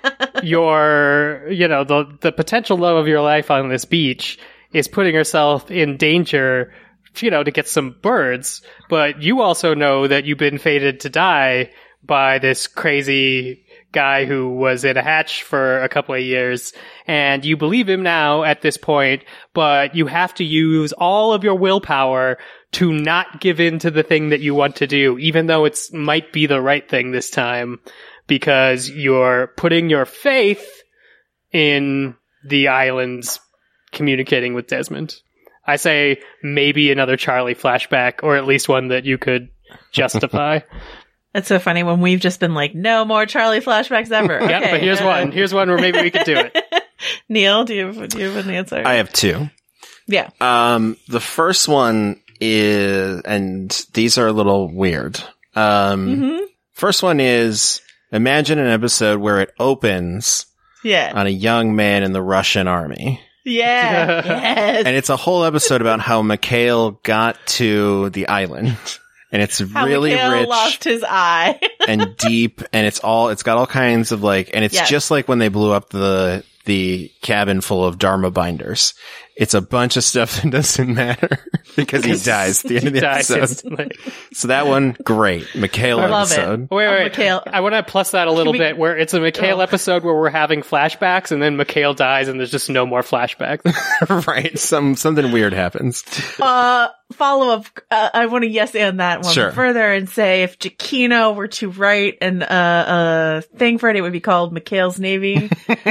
the potential love of your life on this beach is putting herself in danger, to get some birds, but you also know that you've been fated to die by this crazy guy who was in a hatch for a couple of years, and you believe him now at this point, but you have to use all of your willpower to not give in to the thing that you want to do, even though it might be the right thing this time, because you're putting your faith in the islands communicating with Desmond. I say maybe another Charlie flashback, or at least one that you could justify. That's so funny when we've just been no more Charlie flashbacks ever. Yeah, okay. But here's one. Here's one where maybe we could do it. Neil, do you have an answer? I have 2. Yeah. The first one is, and these are a little weird. First one is, imagine an episode where it opens on a young man in the Russian army. Yeah. Yes. And it's a whole episode about how Mikhail got to the island. And it's really rich. Lost his eye. And deep. And it's got all kinds of and it's just like when they blew up the cabin full of Dharma binders. It's a bunch of stuff that doesn't matter because he dies at the end of the episode. Instantly. So that one, great. Mikhail episode. Wait. Mikhail. I want to plus that a little bit, where it's a Mikhail episode where we're having flashbacks, and then Mikhail dies and there's just no more flashbacks. Right. Something weird happens. Follow up. I want to yes and that one further and say if Giacchino were to write a thing for it would be called Mikhail's Navy.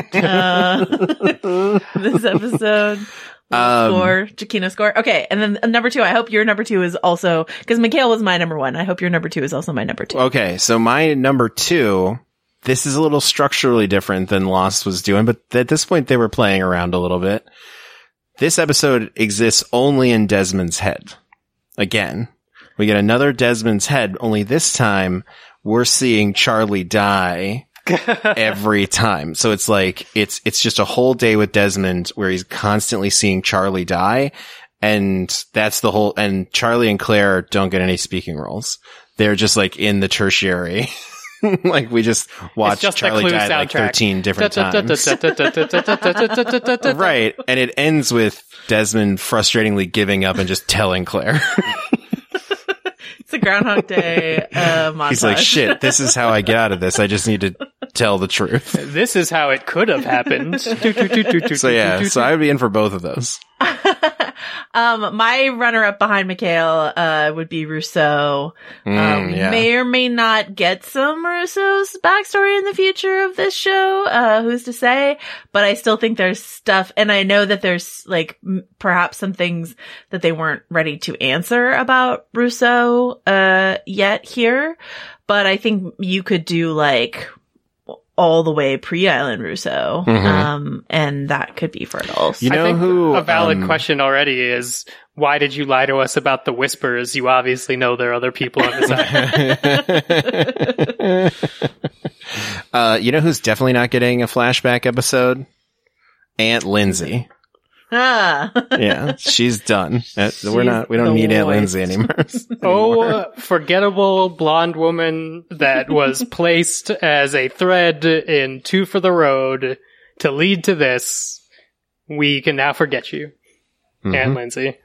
This episode. Giacchino score. Okay. And then number 2, I hope your number 2 is also, because Mikhail was my number 1. I hope your number 2 is also my number 2. Okay. So my number 2, this is a little structurally different than Lost was doing, but at this point they were playing around a little bit. This episode exists only in Desmond's head. Again, we get another Desmond's head, only this time we're seeing Charlie die every time. So it's like, it's just a whole day with Desmond where he's constantly seeing Charlie die. And that's the whole, and Charlie and Claire don't get any speaking roles. They're just like in the tertiary. Like we just watched Charlie die like 13 different times. Right. And it ends with Desmond frustratingly giving up and just telling Claire. It's a Groundhog Day montage. He's like, shit, this is how I get out of this. I just need to tell the truth. This is how it could have happened. So I would be in for both of those. My runner-up behind Mikhail would be Rousseau. May or may not get some Rousseau's backstory in the future of this show. Who's to say? But I still think there's stuff, and I know that there's like perhaps some things that they weren't ready to answer about Rousseau yet here. But I think you could do like all the way pre-Island Rousseau, and that could be fertile. You know, I think who a valid question already is, why did you lie to us about the Whispers? You obviously know there are other people on this island. You know who's definitely not getting a flashback episode? Aunt Lindsay. Yeah, she's done. We don't need Aunt Lindsay anymore. Forgettable blonde woman that was placed as a thread in Two for the Road to lead to this. We can now forget you, Aunt Lindsay.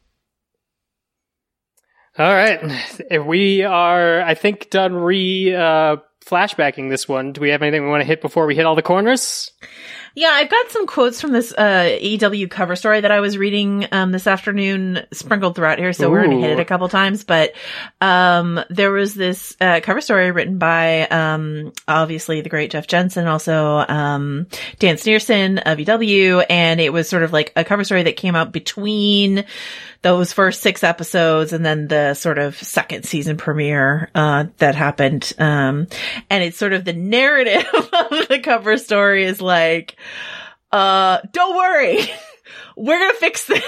All right. If we are, I think, done flashbacking this one, do we have anything we want to hit before we hit all the corners? Yeah, I've got some quotes from this EW cover story that I was reading this afternoon, sprinkled throughout here, so we're going to hit it a couple times. But there was this cover story written by obviously the great Jeff Jensen, also Dan Sneerson of EW, and it was sort of like a cover story that came out between those first 6 episodes and then the sort of second season premiere that happened. And it's sort of the narrative of the cover story is like, don't worry, we're gonna fix this.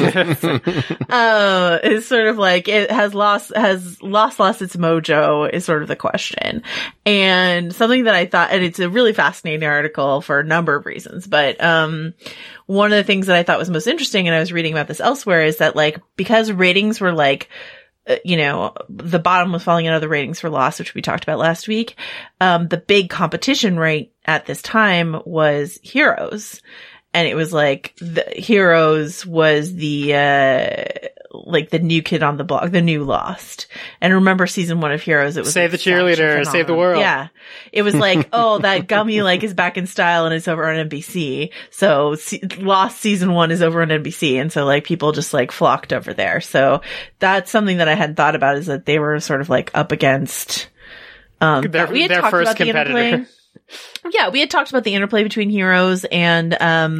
It's sort of like it has lost its mojo is sort of the question. And something that I thought, and it's a really fascinating article for a number of reasons, but one of the things that I thought was most interesting, and I was reading about this elsewhere, is that like, because ratings were like, the bottom was falling out of the ratings for Lost, which we talked about last week. The big competition right at this time was Heroes. And it was like the Heroes was the like the new kid on the block, the new Lost. And remember season 1 of Heroes, it was Save the cheerleader, save the world. Yeah. It was like, oh, that gummy like is back in style and it's over on NBC. So Lost season 1 is over on NBC. And so like people just like flocked over there. So that's something that I hadn't thought about, is that they were sort of like up against, their first competitor. Yeah, we had talked about the interplay between Heroes and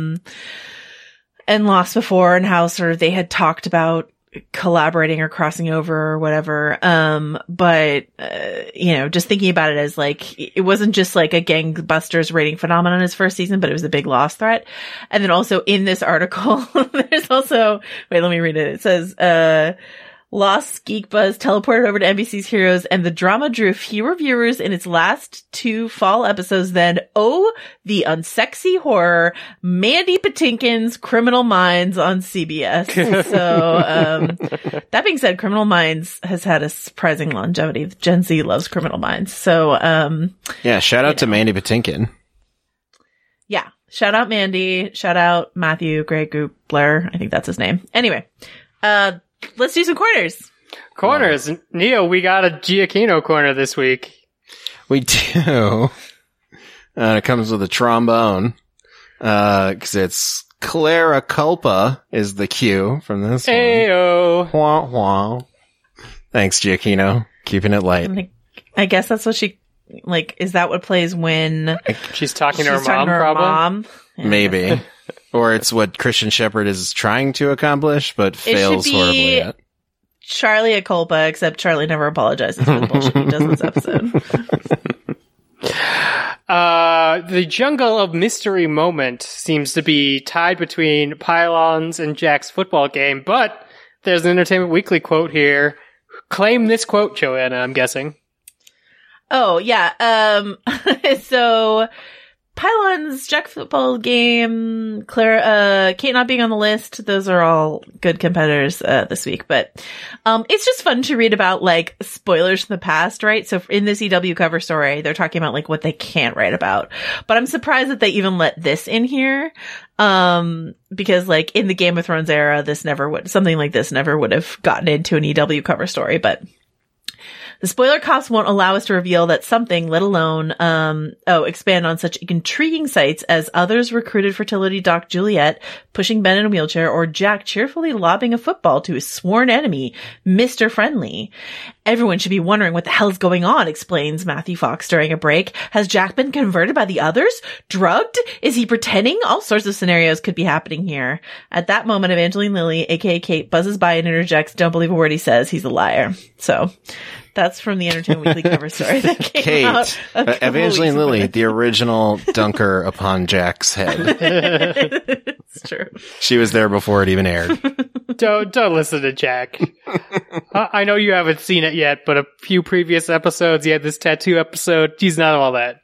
Lost before, and how sort of they had talked about collaborating or crossing over or whatever. But just thinking about it as like, it wasn't just like a gangbusters rating phenomenon in his first season, but it was a big Lost threat. And then also in this article, there's also, wait, let me read it. It says, Lost Geek Buzz teleported over to NBC's Heroes, and the drama drew fewer viewers in its last 2 fall episodes than, the unsexy horror, Mandy Patinkin's Criminal Minds on CBS. So, that being said, Criminal Minds has had a surprising longevity. Gen Z loves Criminal Minds. So, yeah, shout out to Mandy Patinkin. Yeah. Shout out Mandy. Shout out Matthew Gray Goobler. I think that's his name. Anyway, let's do some corners. Corners. Neo, we got a Giacchino corner this week. We do. It comes with a trombone. Cause it's Clara Culpa is the cue from this one. Ayo. Wah, wah. Thanks, Giacchino. Keeping it light. I guess that's what she, like, is that what plays when she's talking to her mom, mom? Yeah. Maybe. Or it's what Christian Shepherd is trying to accomplish, but fails horribly at. Charlie a culpa, except Charlie never apologizes for the bullshit he does in this episode. The Jungle of Mystery moment seems to be tied between Pylons and Jack's football game, but there's an Entertainment Weekly quote here. Claim this quote, Joanna, I'm guessing. Oh, yeah. So Pylons, Jack football game, Claire, Kate not being on the list. Those are all good competitors, this week. But, it's just fun to read about, like, spoilers from the past, right? So in this EW cover story, they're talking about, like, what they can't write about. But I'm surprised that they even let this in here. Because, like, in the Game of Thrones era, something like this never would have gotten into an EW cover story, but the spoiler costs won't allow us to reveal that something, let alone, expand on such intriguing sites as others recruited fertility doc Juliet pushing Ben in a wheelchair, or Jack cheerfully lobbing a football to his sworn enemy, Mr. Friendly. Everyone should be wondering what the hell's going on, explains Matthew Fox during a break. Has Jack been converted by the others? Drugged? Is he pretending? All sorts of scenarios could be happening here. At that moment, Evangeline Lilly, aka Kate, buzzes by and interjects, "Don't believe a word he says, he's a liar." So that's from the Entertainment Weekly cover story that came Kate, out. Evangeline Lilly, the original dunker upon Jack's head. It's true. She was there before it even aired. Don't listen to Jack. I know you haven't seen it yet, but a few previous episodes, he had this tattoo episode. He's not all that.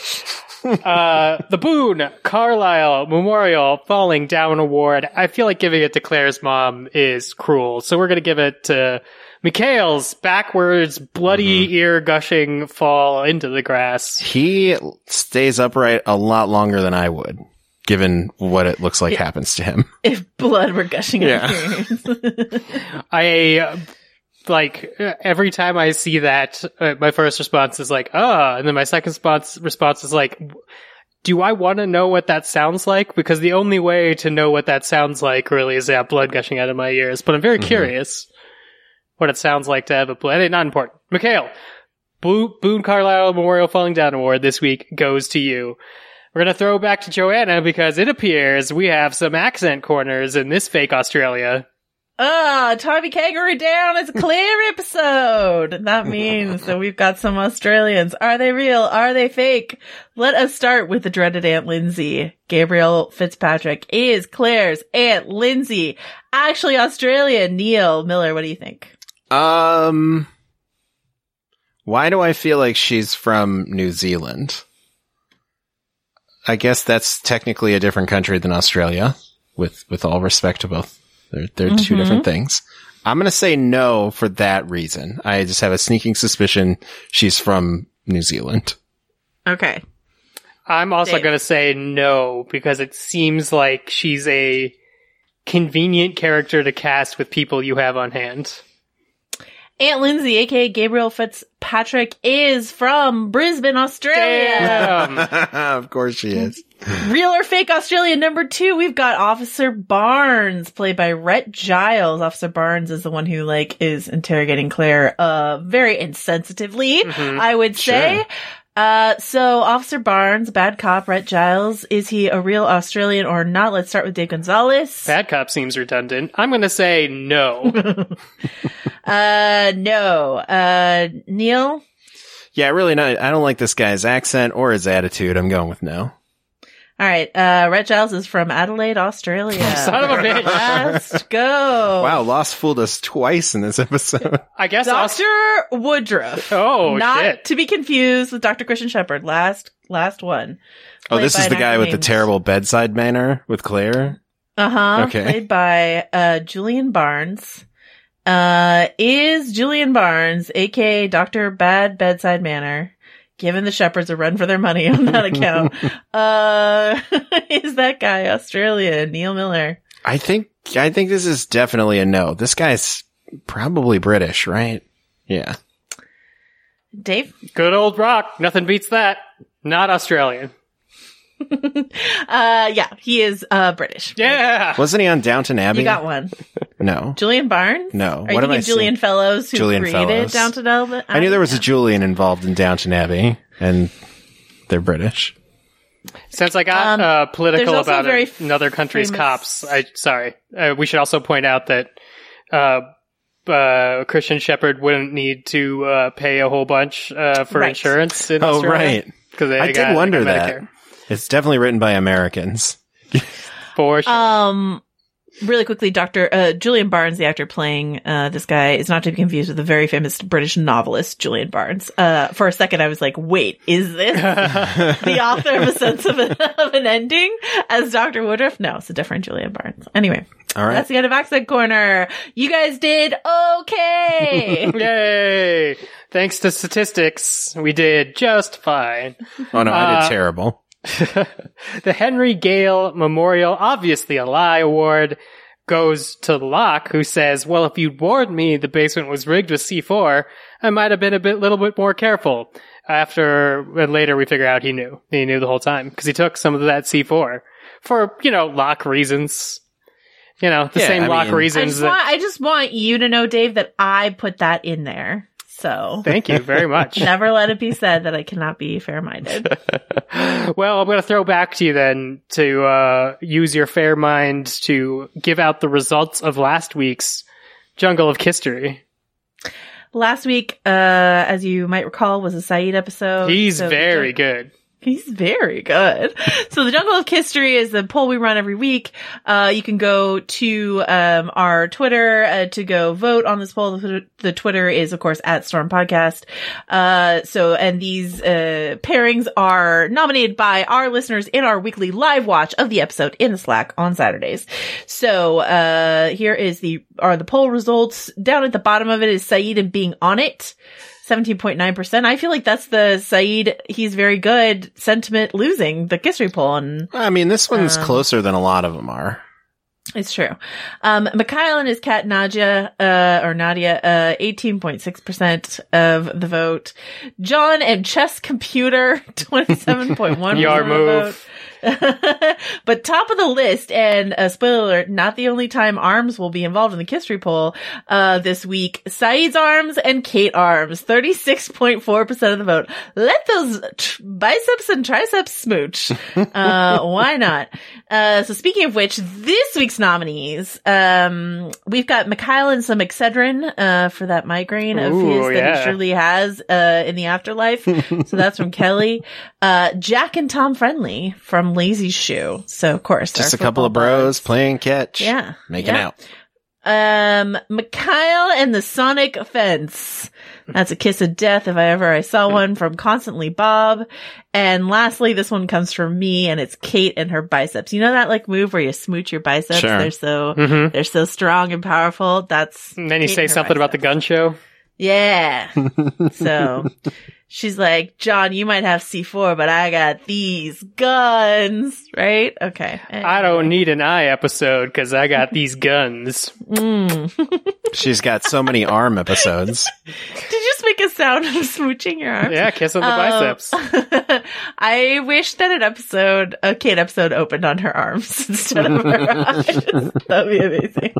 The Boone Carlisle Memorial Falling Down Award. I feel like giving it to Claire's mom is cruel, so we're going to give it to Mikhail's backwards, bloody, ear gushing fall into the grass. He stays upright a lot longer than I would, given what it looks like happens to him. If blood were gushing out of your ears. Every time I see that, my first response is like, and then my second response is like, do I want to know what that sounds like? Because the only way to know what that sounds like really is to have blood gushing out of my ears. But I'm very curious what it sounds like to have a blood. Not important. Mikhail, Boone Carlisle Memorial Falling Down Award this week goes to you. We're going to throw back to Joanna because it appears we have some accent corners in this fake Australia. Tommy Kangaroo Down is a Claire episode. That means that we've got some Australians. Are they real? Are they fake? Let us start with the dreaded Aunt Lindsay. Gabrielle Fitzpatrick is Claire's Aunt Lindsay. Actually Australian. Neil Miller, what do you think? Why do I feel like she's from New Zealand? I guess that's technically a different country than Australia, with all respect to both. They're two different things. I'm going to say no for that reason. I just have a sneaking suspicion she's from New Zealand. Okay. I'm also going to say no because it seems like she's a convenient character to cast with people you have on hand. Aunt Lindsay, aka Gabrielle Fitzpatrick, is from Brisbane, Australia. Of course she is. Real or fake Australia number 2, we've got Officer Barnes, played by Rhett Giles. Officer Barnes is the one who, is interrogating Claire, very insensitively, I would say. So Officer Barnes, bad cop, Rhett Giles, is he a real Australian or not? Let's start with Dave Gonzalez. Bad cop seems redundant. I'm going to say no. No. Neil? Yeah, really not. I don't like this guy's accent or his attitude. I'm going with no. All right. Rhett Giles is from Adelaide, Australia. Son of a bitch. Let's go. Wow, Lost fooled us twice in this episode. I guess Dr. Woodruff. Oh, not shit. to be confused with Dr. Christian Shepherd. Last one. Oh, this is the guy with the terrible bedside manner with Claire? Uh-huh. Okay. Played by Julian Barnes. Is Julian Barnes, aka Dr. Bad Bedside Manner, giving the Shepherds a run for their money on that account? Is that guy Australian? Neil Miller. I think this is definitely a no. This guy's probably British, right? Yeah. Dave? Good old Rock. Nothing beats that. Not Australian. Yeah, he is British. Yeah. Wasn't he on Downton Abbey? You got one. No. Julian Barnes? No. Are you thinking Julian Fellows, who Julian created Fellows. Downton Abbey? I knew there was a Julian involved in Downton Abbey, and they're British. Since I got political there's also about another country's famous- cops, we should also point out that Christian Shepherd wouldn't need to pay a whole bunch for Right. insurance in Oh, Australia. right. Because I did wonder that. It's definitely written by Americans. For sure. really quickly, Julian Barnes, the actor playing this guy, is not to be confused with the very famous British novelist Julian Barnes. For a second, I was like, "Wait, is this the author of A Sense of an Ending as Dr. Woodruff?" No, it's a different Julian Barnes. Anyway, all right, that's the end of Accent Corner. You guys did okay. Yay! Thanks to statistics, we did just fine. Oh no, I did terrible. The Henry Gale Memorial, obviously a lie award, goes to Locke, who says, well, if you'd warned me the basement was rigged with C4, I might have been little bit more careful. Later we figure out he knew the whole time, because he took some of that C4 for, Locke reasons. The same Locke reasons. I just want you to know, Dave, that I put that in there. So thank you very much. Never let it be said that I cannot be fair-minded. Well, I'm going to throw back to you then to use your fair mind to give out the results of last week's Jungle of Kistery. Last week, as you might recall, was a Saeed episode. He's very good. He's very good. So the Jungle of Kistery is the poll we run every week. You can go to our Twitter to go vote on this poll. The Twitter is, of course, @Storm Podcast. And these pairings are nominated by our listeners in our weekly live watch of the episode in the Slack on Saturdays. So here is the poll results. Down at the bottom of it is Saeed and Being On It. 17.9%. I feel like that's the Saeed, he's very good sentiment losing the Kistery poll. And I mean, this one's closer than a lot of them are. It's true. Mikhail and his cat Nadia, 18.6% of the vote. John and Chess Computer, 27.1% Your of the move. vote. But top of the list, and spoiler alert, not the only time Arms will be involved in the Kistery poll this week. Saeed's Arms and Kate Arms, 36.4% of the vote. Let those biceps and triceps smooch. Why not? So speaking of which, this week's nominees, we've got Mikhail and some Excedrin for that migraine of his that he surely has in the afterlife. So that's from Kelly. Jack and Tom Friendly from Lazy Shoe. So of course, just a couple of bros playing catch. Yeah. Making out. Mikhail and the Sonic Fence. That's a kiss of death if I saw one, from Constantly Bob. And lastly, this one comes from me, and it's Kate and her biceps. You know that like move where you smooch your biceps? Sure. They're so strong and powerful. And then you say something about the gun show. Yeah. So she's like, John, you might have C4, but I got these guns, right? Okay. Anyway. I don't need an eye episode because I got these guns. She's got so many arm episodes. Did you just make a sound of smooching your arms? Yeah, kiss on the biceps. I wish that a Kate episode opened on her arms instead of her eyes. That'd be amazing.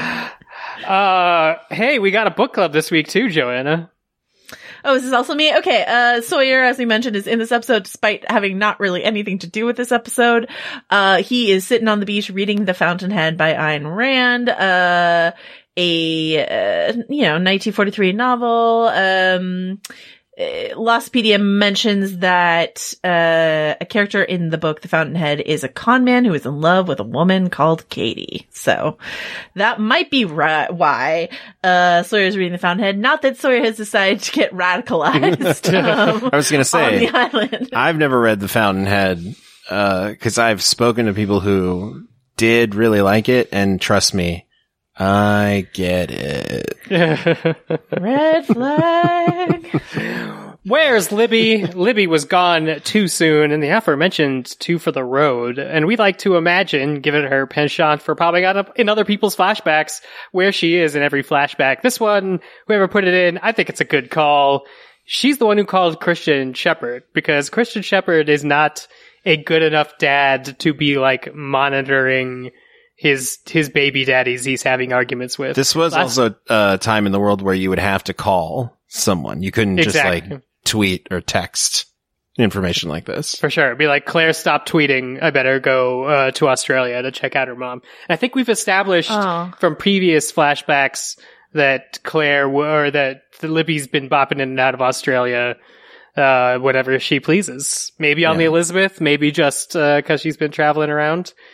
Hey, we got a book club this week too, Joanna. Oh, is this also me? Okay. Sawyer, as we mentioned, is in this episode despite having not really anything to do with this episode. He is sitting on the beach reading The Fountainhead by Ayn Rand, a 1943 novel. Lostpedia mentions that a character in the book The Fountainhead is a con man who is in love with a woman called Katie. So that might be why Sawyer's reading The Fountainhead. Not that Sawyer has decided to get radicalized. I was going to say, on the island. I've never read The Fountainhead because I've spoken to people who did really like it, and trust me, I get it. Red flag. Where's Libby? Libby was gone too soon in the aforementioned Two for the Road, and we like to imagine, given her penchant for popping up in other people's flashbacks, where she is in every flashback. This one, whoever put it in, I think it's a good call. She's the one who called Christian Shepherd, because Christian Shepherd is not a good enough dad to be, like, monitoring his baby daddies he's having arguments with. This was also a time in the world where you would have to call someone. You couldn't just like tweet or text information like this. For sure. It'd be like, Claire, stop tweeting. I better go to Australia to check out her mom. And I think we've established from previous flashbacks that that Libby's been bopping in and out of Australia whatever she pleases. Maybe on the Elizabeth, maybe just because she's been traveling around.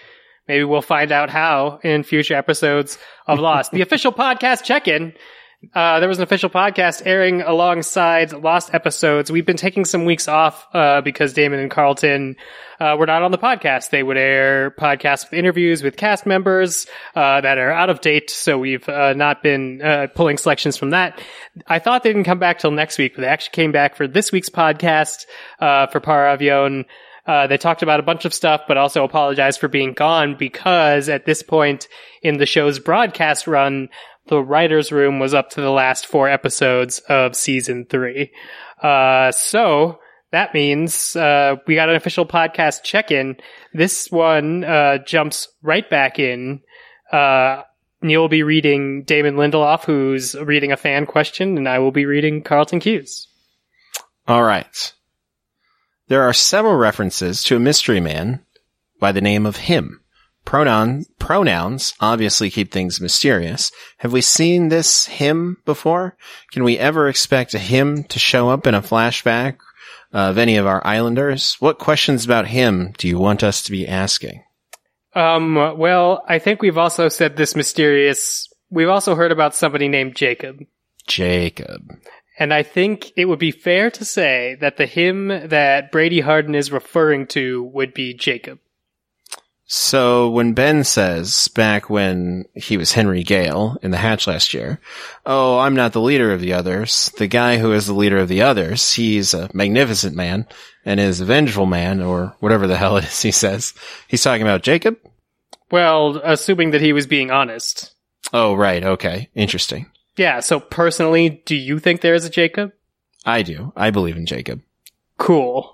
Maybe we'll find out how in future episodes of Lost. The official podcast check-in. There was an official podcast airing alongside Lost episodes. We've been taking some weeks off because Damon and Carlton were not on the podcast. They would air podcasts with interviews with cast members that are out of date, so we've not been pulling selections from that. I thought they didn't come back till next week, but they actually came back for this week's podcast for Par Avion. They talked about a bunch of stuff, but also apologized for being gone because at this point in the show's broadcast run, the writer's room was up to the last 4 episodes of season 3. So that means we got an official podcast check-in. This one jumps right back in. Neil will be reading Damon Lindelof, who's reading a fan question, and I will be reading Carlton Cuse. All right. There are several references to a mystery man by the name of him. Pronouns obviously keep things mysterious. Have we seen this him before? Can we ever expect a him to show up in a flashback of any of our islanders? What questions about him do you want us to be asking? Well, I think we've also said this mysterious. We've also heard about somebody named Jacob. And I think it would be fair to say that the him that Brady Harden is referring to would be Jacob. So when Ben says, back when he was Henry Gale in The Hatch last year, "Oh, I'm not the leader of the others," the guy who is the leader of the others, he's a magnificent man and is a vengeful man, or whatever the hell it is he says. He's talking about Jacob? Well, assuming that he was being honest. Oh, right. Okay. Interesting. Yeah, so personally, do you think there is a Jacob? I do. I believe in Jacob. Cool.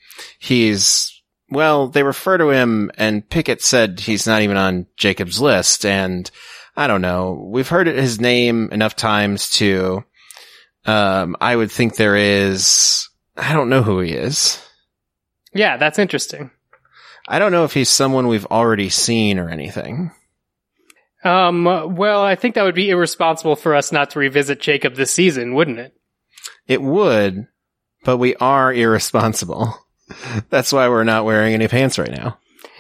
Well, they refer to him, and Pickett said he's not even on Jacob's list, and I don't know. We've heard his name enough times to, I would think there is, I don't know who he is. Yeah, that's interesting. I don't know if he's someone we've already seen or anything. Well, I think that would be irresponsible for us not to revisit Jacob this season, wouldn't it? It would, but we are irresponsible. That's why we're not wearing any pants right now.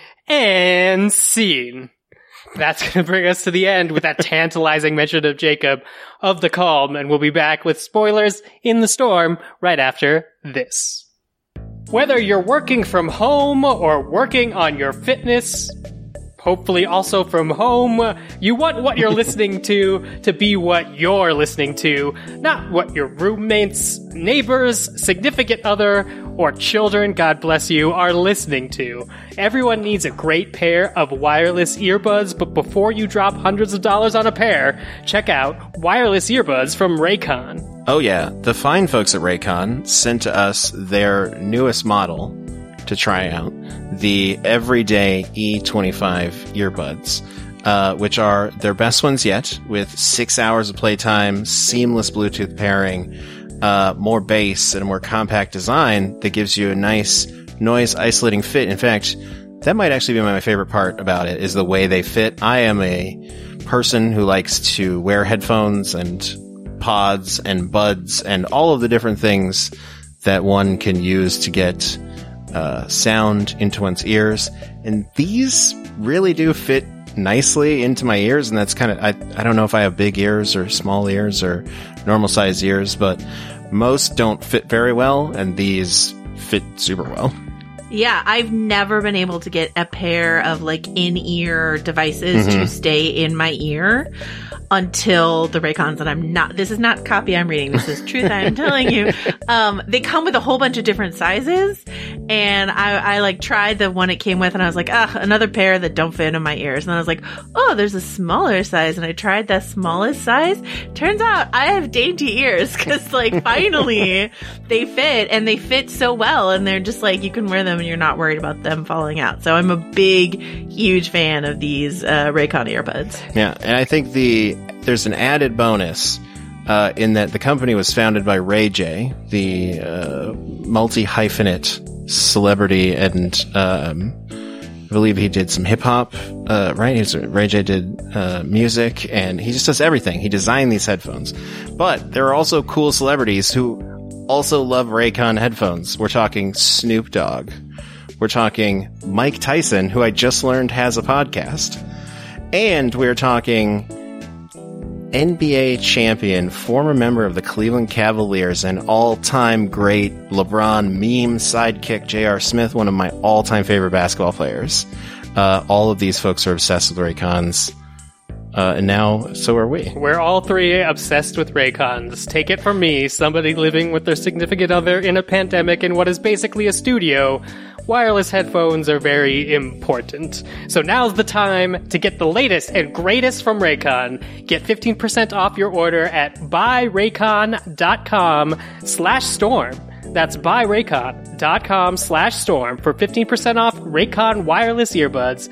And scene. That's going to bring us to the end with that tantalizing mention of Jacob of the Calm, and we'll be back with spoilers in the storm right after this. Whether you're working from home or working on your fitness, hopefully also from home, you want what you're listening to be what you're listening to, not what your roommates, neighbors, significant other, or children, God bless you, are listening to. Everyone needs a great pair of wireless earbuds, but before you drop hundreds of dollars on a pair, check out wireless earbuds from Raycon. Oh yeah, the fine folks at Raycon sent to us their newest model to try out, the Everyday E25 earbuds, which are their best ones yet, with 6 hours of playtime, seamless Bluetooth pairing, more bass, and a more compact design that gives you a nice noise-isolating fit. In fact, that might actually be my favorite part about it, is the way they fit. I am a person who likes to wear headphones and pods and buds and all of the different things that one can use to get sound into one's ears, and these really do fit nicely into my ears. And that's kind of, I don't know if I have big ears or small ears or normal sized ears, but most don't fit very well, and these fit super well. Yeah, I've never been able to get a pair of like in-ear devices to stay in my ear until the Raycons, and this is not copy I'm reading, this is truth I'm telling you. They come with a whole bunch of different sizes, and I like tried the one it came with, and I was like, another pair that don't fit in my ears. And then I was like, oh, there's a smaller size, and I tried that smallest size. Turns out I have dainty ears, because like finally they fit, and they fit so well, and they're just like, you can wear them and you're not worried about them falling out. So I'm a big, huge fan of these Raycon earbuds. Yeah, and I think there's an added bonus in that the company was founded by Ray J, the multi-hyphenate celebrity, and I believe he did some hip-hop, right? Ray J did music, and he just does everything. He designed these headphones. But there are also cool celebrities who also love Raycon headphones. We're talking Snoop Dogg. We're talking Mike Tyson, who I just learned has a podcast. And we're talking NBA champion, former member of the Cleveland Cavaliers, and all-time great LeBron meme sidekick J.R. Smith, one of my all-time favorite basketball players. All of these folks are obsessed with Raycons. And now, so are we. We're all three obsessed with Raycons. Take it from me, somebody living with their significant other in a pandemic in what is basically a studio. Wireless headphones are very important. So now's the time to get the latest and greatest from Raycon. Get 15% off your order at buyraycon.com/storm. That's buyraycon.com/storm for 15% off Raycon wireless earbuds.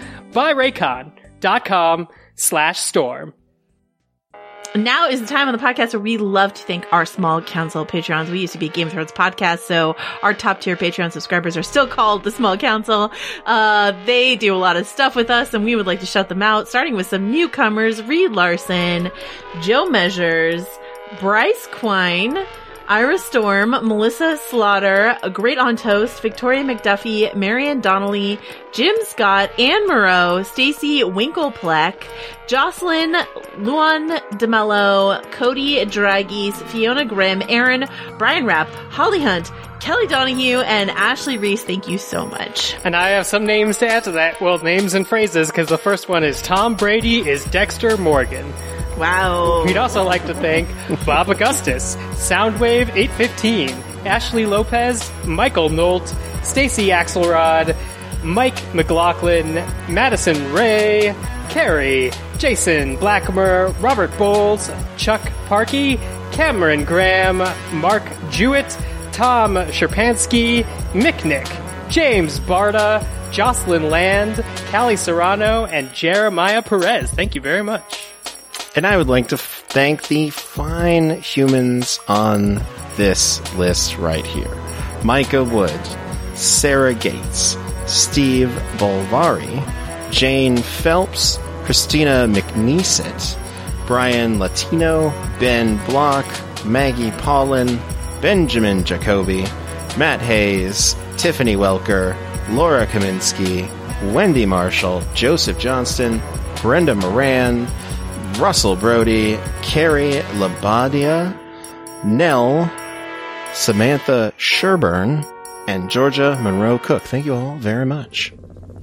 buyraycon.com/storm. Now is the time on the podcast where we love to thank our small council Patreons. We used to be a Game of Thrones podcast, so our top tier Patreon subscribers are still called the small council. They do a lot of stuff with us, and we would like to shout them out, starting with some newcomers: Reed Larson, Joe Measures, Bryce Quine, Ira Storm, Melissa Slaughter, Great on Toast, Victoria McDuffie, Marianne Donnelly, Jim Scott, Anne Moreau, Stacy Winklepleck, Jocelyn, Luan DeMello, Cody Dragis, Fiona Grimm, Aaron, Brian Rapp, Holly Hunt, Kelly Donahue, and Ashley Reese. Thank you so much. And I have some names to add to that. Well, names and phrases, because the first one is Tom Brady is Dexter Morgan. Wow. We'd also like to thank Bob Augustus, Soundwave 815, Ashley Lopez, Michael Nolt, Stacy Axelrod, Mike McLaughlin, Madison Ray, Carrie, Jason Blackmer, Robert Bowles, Chuck Parkey, Cameron Graham, Mark Jewett, Tom Sherpansky, Mick, James Barta, Jocelyn Land, Callie Serrano, and Jeremiah Perez. Thank you very much. And I would like to thank the fine humans on this list right here. Micah Wood, Sarah Gates, Steve Bolvari, Jane Phelps, Christina McNeesit, Brian Latino, Ben Block, Maggie Paulin, Benjamin Jacoby, Matt Hayes, Tiffany Welker, Laura Kaminsky, Wendy Marshall, Joseph Johnston, Brenda Moran, Russell Brody, Carrie Labadia, Nell, Samantha Sherburne, and Georgia Monroe Cook. Thank you all very much.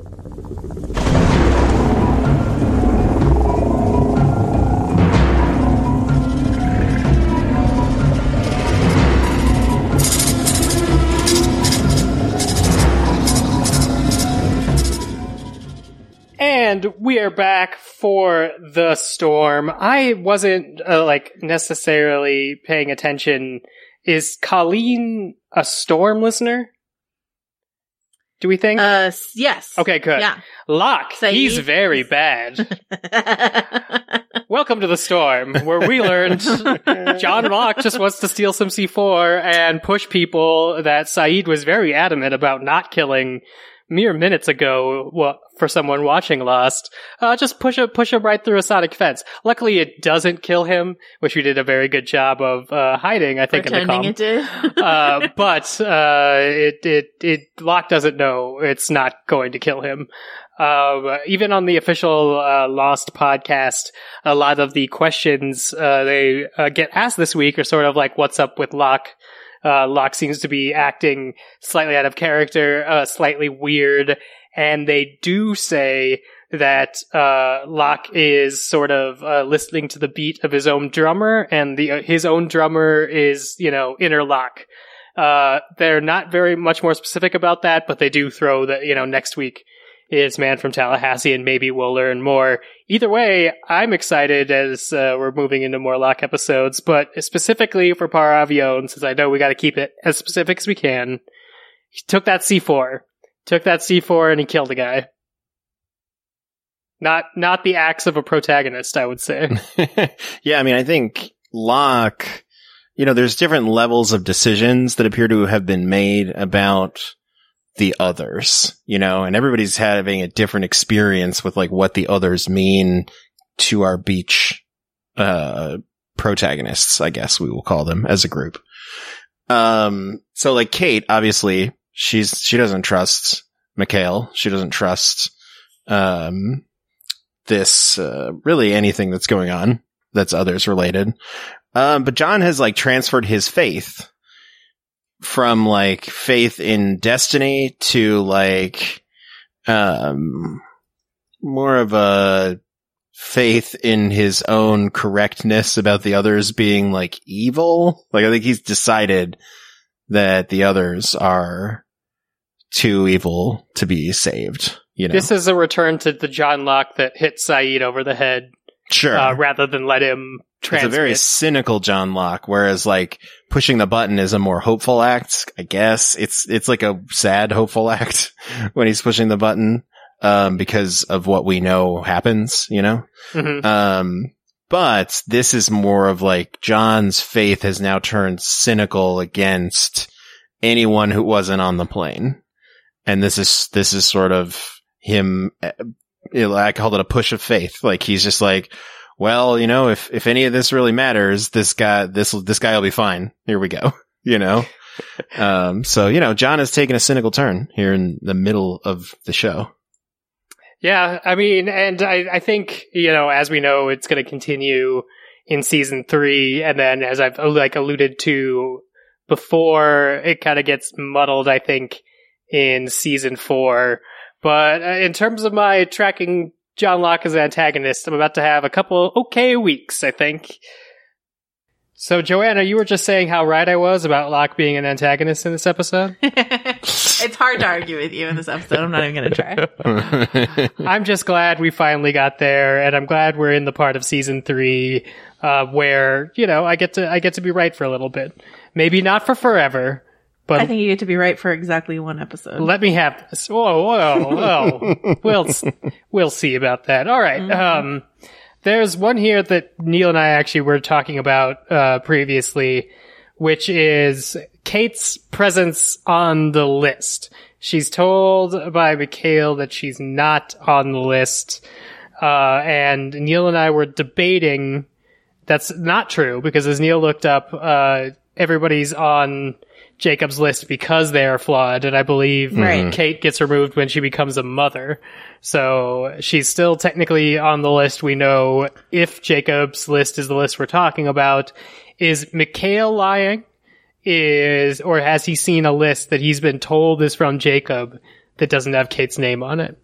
And we are back for the storm. I wasn't necessarily paying attention. Is Colleen a storm listener? Do we think? Yes. Okay, good. Yeah. Locke, he's very bad. Welcome to the storm, where we learned John Locke just wants to steal some C4 and push people that Saeed was very adamant about not killing mere minutes ago. Well, for someone watching Lost, just push him right through a sonic fence. Luckily, it doesn't kill him, which we did a very good job of hiding. I think pretending in the it did. but Locke doesn't know it's not going to kill him. Even on the official Lost podcast, a lot of the questions they get asked this week are sort of like, "What's up with Locke?" Locke seems to be acting slightly out of character, slightly weird, and they do say that Locke is sort of listening to the beat of his own drummer, and his own drummer is, inner Locke. They're not very much more specific about that, but they do throw that, next week is Man from Tallahassee, and maybe we'll learn more. Either way, I'm excited as we're moving into more Locke episodes, but specifically for Par Avion, since I know we got to keep it as specific as we can. He took that C4, and he killed a guy. Not the acts of a protagonist, I would say. Yeah, I mean, I think Locke, there's different levels of decisions that appear to have been made about the others, and everybody's having a different experience with what the others mean to our beach protagonists, I guess we will call them as a group. So Kate, obviously, she doesn't trust Mikhail. She doesn't trust this really anything that's going on that's others related. But Jon has like transferred his faith from like faith in destiny to like more of a faith in his own correctness about the others being like evil. Like I think he's decided that the others are too evil to be saved. You know? This is a return to the Jon Locke that hit Sayid over the head. Sure. Rather than let him transmit. It's a very cynical Jon Locke, whereas like pushing the button is a more hopeful act, I guess. It's like a sad, hopeful act when he's pushing the button, because of what we know happens, you know? Mm-hmm. But this is more of like Jon's faith has now turned cynical against anyone who wasn't on the plane. And this is sort of him, I called it a push of faith. Like he's just like, well, you know, if any of this really matters, this guy will be fine. Here we go. You know? So, you know, Jon has taken a cynical turn here in the middle of the show. Yeah, I mean, and I think, you know, as we know, it's going to continue in season 3, and then as I've like alluded to before, it kind of gets muddled, I think, in season 4. But in terms of my tracking Jon Locke as an antagonist, I'm about to have a couple okay weeks, I think. So, Joanna, you were just saying how right I was about Locke being an antagonist in this episode? It's hard to argue with you in this episode. I'm not even going to try. I'm just glad we finally got there, and I'm glad we're in the part of season 3 where, you know, I get to be right for a little bit. Maybe not for forever, but I think you get to be right for exactly one episode. Let me have this. Whoa. We'll see about that. All right. Mm-hmm. There's one here that Neil and I actually were talking about previously, which is Kate's presence on the list. She's told by Mikhail that she's not on the list, and Neil and I were debating that's not true, because as Neil looked up, everybody's on Jacob's list because they are flawed, and I believe Kate gets removed when she becomes a mother. So she's still technically on the list. We know if Jacob's list is the list we're talking about. Is Mikhail lying? Or has he seen a list that he's been told is from Jacob that doesn't have Kate's name on it?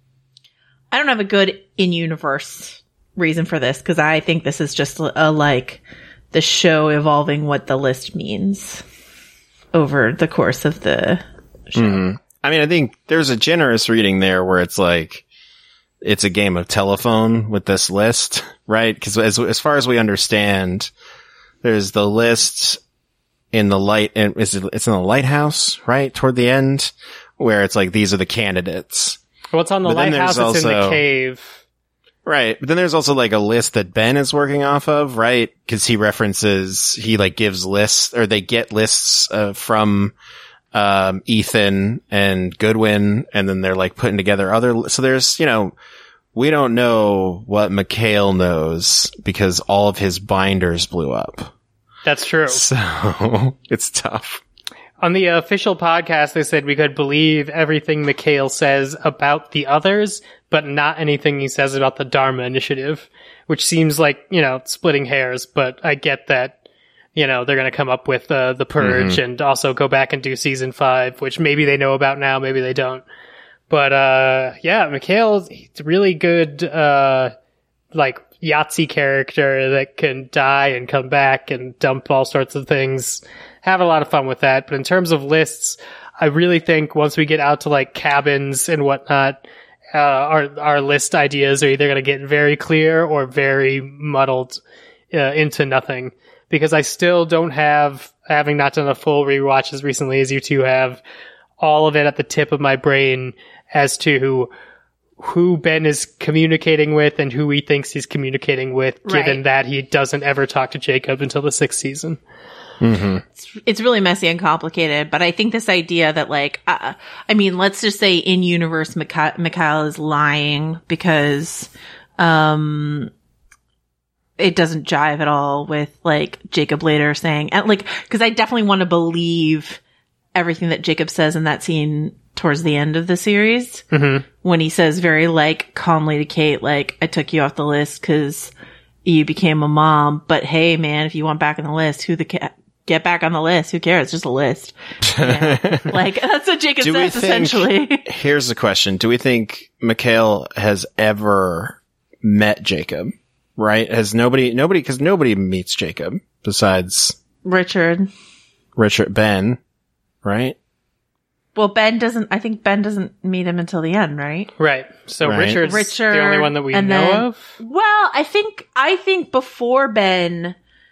I don't have a good in-universe reason for this, because I think this is just like the show evolving what the list means over the course of the show. Mm-hmm. I mean, I think there's a generous reading there where it's like, it's a game of telephone with this list, right? Because as far as we understand, there's the list in the light, and it's in the lighthouse, right? Toward the end, where it's like, these are the candidates. Well, it's on the lighthouse, it's in the cave. Right. But then there's also like a list that Ben is working off of, right? Because he like gives lists, or they get lists from Ethan and Goodwin, and then they're like putting together so there's, you know, we don't know what Mikhail knows because all of his binders blew up. That's true. So it's tough. On the official podcast, they said we could believe everything Mikhail says about the others, but not anything he says about the Dharma Initiative, which seems like, you know, splitting hairs, but I get that, you know, they're going to come up with the Purge and also go back and do season 5, which maybe they know about now, maybe they don't. But, yeah, Mikhail's a really good, like, Yahtzee character that can die and come back and dump all sorts of things. Have a lot of fun with that. But in terms of lists, I really think once we get out to, like, cabins and whatnot, our list ideas are either going to get very clear or very muddled into nothing. Because I still don't have, having not done a full rewatch as recently as you two have, all of it at the tip of my brain as to who Ben is communicating with and who he thinks he's communicating with, given that he doesn't ever talk to Jacob until the 6th season. Mm-hmm. It's really messy and complicated, but I think this idea that, like, I mean, let's just say in universe, Mikhail is lying because, it doesn't jive at all with, like, Jacob later saying, and, like, because I definitely want to believe everything that Jacob says in that scene towards the end of the series when he says very like calmly to Kate, like, I took you off the list because you became a mom, but hey, man, if you want back on the list, get back on the list. Who cares? It's just a list. Yeah. Like, that's what Jacob says, essentially. Here's the question. Do we think Mikhail has ever met Jacob? Right? Has nobody, because nobody meets Jacob besides Richard, Ben, right? Well, I think Ben doesn't meet him until the end, right? Right. So Right. Richard, the only one that we know of. Well, I think before Ben,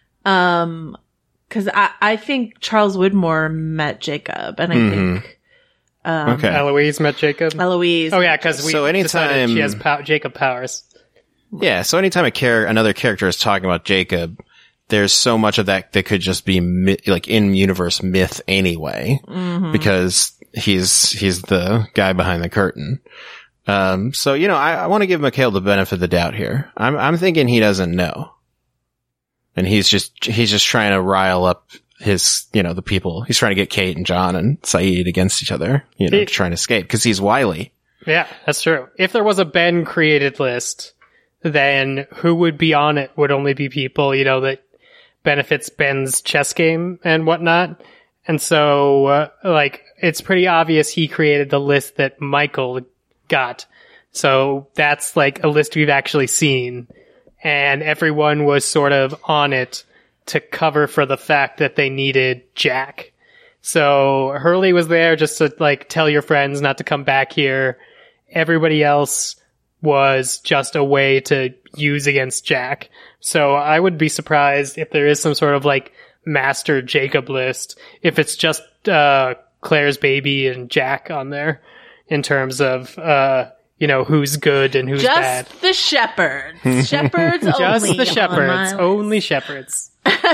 cause I think Charles Widmore met Jacob, and I think, Okay. Eloise met Jacob. Eloise. Oh yeah, cause we decided anytime she has Jacob powers. Yeah, so anytime another character is talking about Jacob, there's so much of that could just be like in-universe myth anyway, because he's the guy behind the curtain. So, you know, I want to give Mikhail the benefit of the doubt here. I'm thinking he doesn't know. And he's just trying to rile up his, you know, the people. He's trying to get Kate and John and Saeed against each other, you know, to try and escape, because he's wily. Yeah, that's true. If there was a Ben created list, then who would be on it would only be people, you know, that benefits Ben's chess game and whatnot. And so, like, it's pretty obvious he created the list that Michael got. So that's like a list we've actually seen. And everyone was sort of on it to cover for the fact that they needed Jack. So Hurley was there just to, like, tell your friends not to come back here. Everybody else was just a way to use against Jack. So I would be surprised if there is some sort of, like, master Jacob list, if it's just Claire's baby and Jack on there, in terms of you know, who's good and who's bad. Just the shepherds. Shepherds only. Just the shepherds. Only shepherds.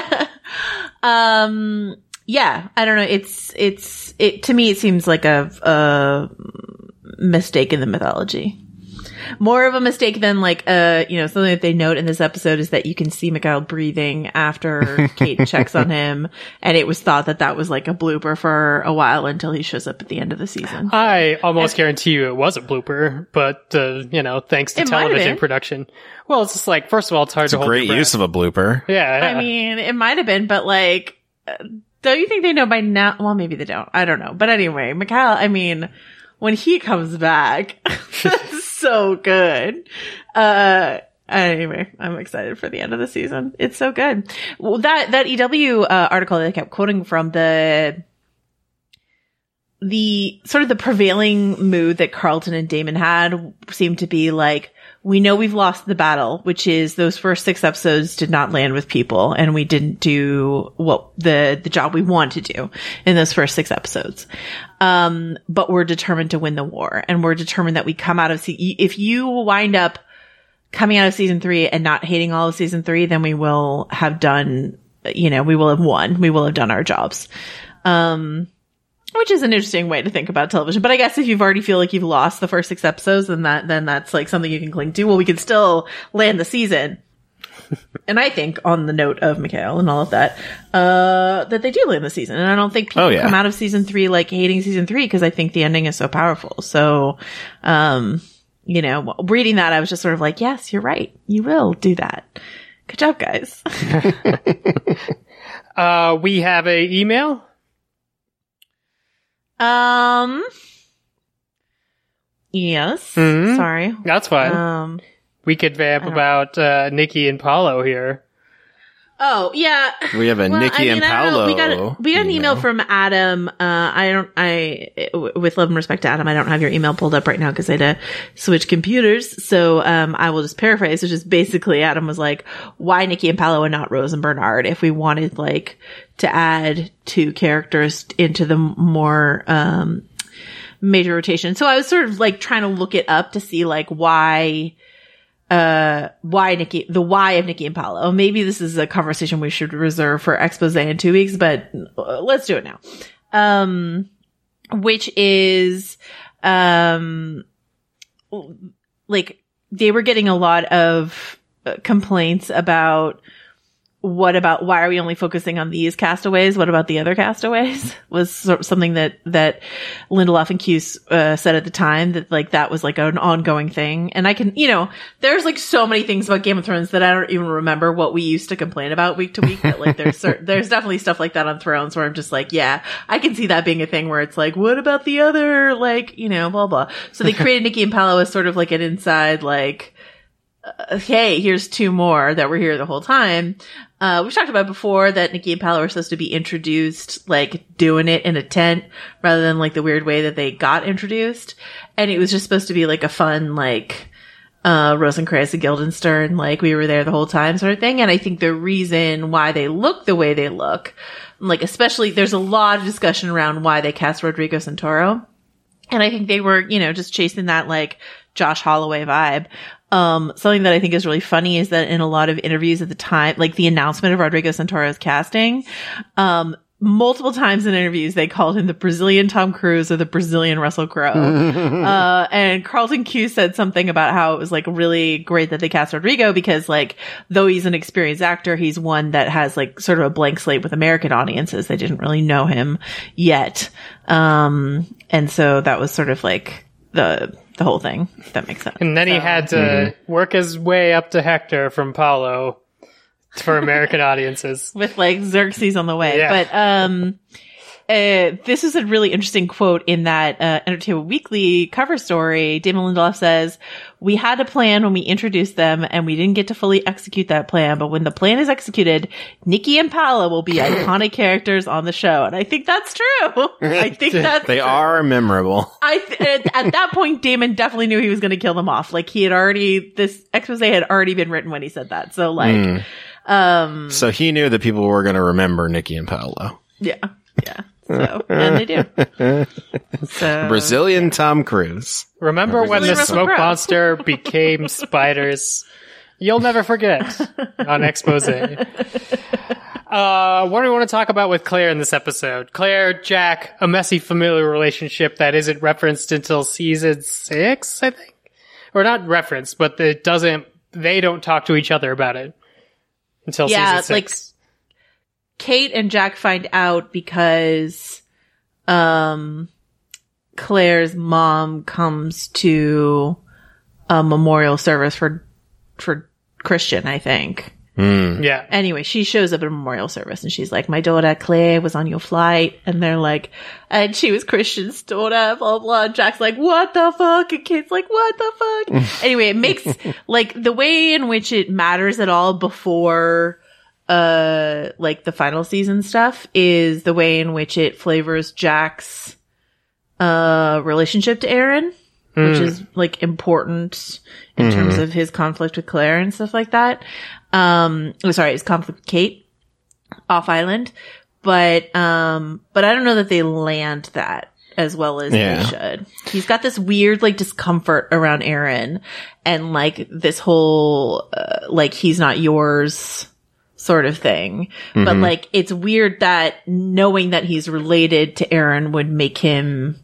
Yeah, I don't know. It to me, it seems like a mistake in the mythology. More of a mistake than, like, you know, something that they note in this episode is that you can see Mikhail breathing after Kate checks on him, and it was thought that was like a blooper for a while until he shows up at the end of the season. I almost guarantee you it was a blooper, but, you know, thanks to television production. Well, it's just like, first of all, it's hard to hold your breath. Great use of a blooper. Yeah. I mean, it might have been, but, like, don't you think they know by now? Well, maybe they don't. I don't know. But anyway, Mikhail, I mean, when he comes back, that's so good. Anyway, I'm excited for the end of the season. It's so good. Well, that EW article that I kept quoting from, the sort of the prevailing mood that Carlton and Damon had seemed to be like, we know we've lost the battle, which is those first 6 episodes did not land with people, and we didn't do what the job we want to do in those first 6 episodes. But we're determined to win the war, and we're determined that we come out of if you wind up coming out of season 3 and not hating all of season 3, then we will have done, you know, we will have won. We will have done our jobs. Which is an interesting way to think about television. But I guess if you've already feel like you've lost the first 6 episodes, then that's like something you can cling to. Well, we can still land the season. And I think, on the note of Mikhail and all of that, that they do land the season. And I don't think people come out of season 3 like hating season 3, because I think the ending is so powerful. So, you know, reading that, I was just sort of like, yes, you're right. You will do that. Good job, guys. We have a email. Yes. Sorry. That's fine. We could vamp about Nikki and Paulo here. Oh, yeah. We have Nikki and Paulo. We got an email from Adam. With love and respect to Adam, I don't have your email pulled up right now because I had to switch computers. So, I will just paraphrase, which is basically Adam was like, why Nikki and Paulo and not Rose and Bernard? If we wanted, like, to add 2 characters into the more, major rotation. So I was sort of like trying to look it up to see, like, why Nikki, the why of Nikki and Paulo. Maybe this is a conversation we should reserve for expose in 2 weeks, but let's do it now. Which is, like, they were getting a lot of complaints about what about, why are we only focusing on these castaways? What about the other castaways? Was something that Lindelof and Cuse said at the time, that like that was like an ongoing thing. And I can, there's like so many things about Game of Thrones that I don't even remember what we used to complain about week to week. But like there's definitely stuff like that on Thrones where I'm just like, yeah, I can see that being a thing where it's like, what about the other, like, blah, blah. So they created Nikki and Paolo as sort of like an inside, like, hey, here's two more that were here the whole time. We've talked about before that Nikki and Paolo are supposed to be introduced, like, doing it in a tent rather than, like, the weird way that they got introduced. And it was just supposed to be, like, a fun, like, Rosencrantz and Guildenstern, like, we were there the whole time sort of thing. And I think the reason why they look the way they look, like, especially, there's a lot of discussion around why they cast Rodrigo Santoro. And I think they were, just chasing that, like, Josh Holloway vibe. Something that I think is really funny is that in a lot of interviews at the time, like the announcement of Rodrigo Santoro's casting, multiple times in interviews, they called him the Brazilian Tom Cruise or the Brazilian Russell Crowe. And Carlton Cuse said something about how it was like really great that they cast Rodrigo because like, though he's an experienced actor, he's one that has like sort of a blank slate with American audiences. They didn't really know him yet. And so that was sort of like the whole thing, if that makes sense. And then he had to work his way up to Hector from Paolo for American audiences. With like Xerxes on the way. Yeah. But this is a really interesting quote in that Entertainment Weekly cover story. Damon Lindelof says, "We had a plan when we introduced them and we didn't get to fully execute that plan. But when the plan is executed, Nikki and Paolo will be iconic characters on the show." And I think that's true. I think that's They are memorable. At that point, Damon definitely knew he was going to kill them off. Like this expose had already been written when he said that. So like, so he knew that people were going to remember Nikki and Paolo. Yeah. So, and they do. So, Brazilian Tom Cruise. Remember when the Russell smoke Crowe. monster became spiders? You'll never forget on Expose. What do we want to talk about with Claire in this episode? Claire, Jack, a messy familial relationship that isn't referenced until season 6, I think. Or not referenced, but they don't talk to each other about it until season 6. Like, Kate and Jack find out because Claire's mom comes to a memorial service for Christian, I think. Yeah. Anyway, she shows up at a memorial service and she's like, "My daughter Claire was on your flight." And they're like, "And she was Christian's daughter, blah, blah." And Jack's like, "What the fuck?" And Kate's like, "What the fuck?" Anyway, it makes like the way in which it matters at all before like the final season stuff is the way in which it flavors Jack's relationship to Aaron, which is like important in terms of his conflict with Claire and stuff like that. His conflict with Kate off island, but I don't know that they land that as well as they should. He's got this weird like discomfort around Aaron and like this whole like he's not yours sort of thing. But like, it's weird that knowing that he's related to Aaron would make him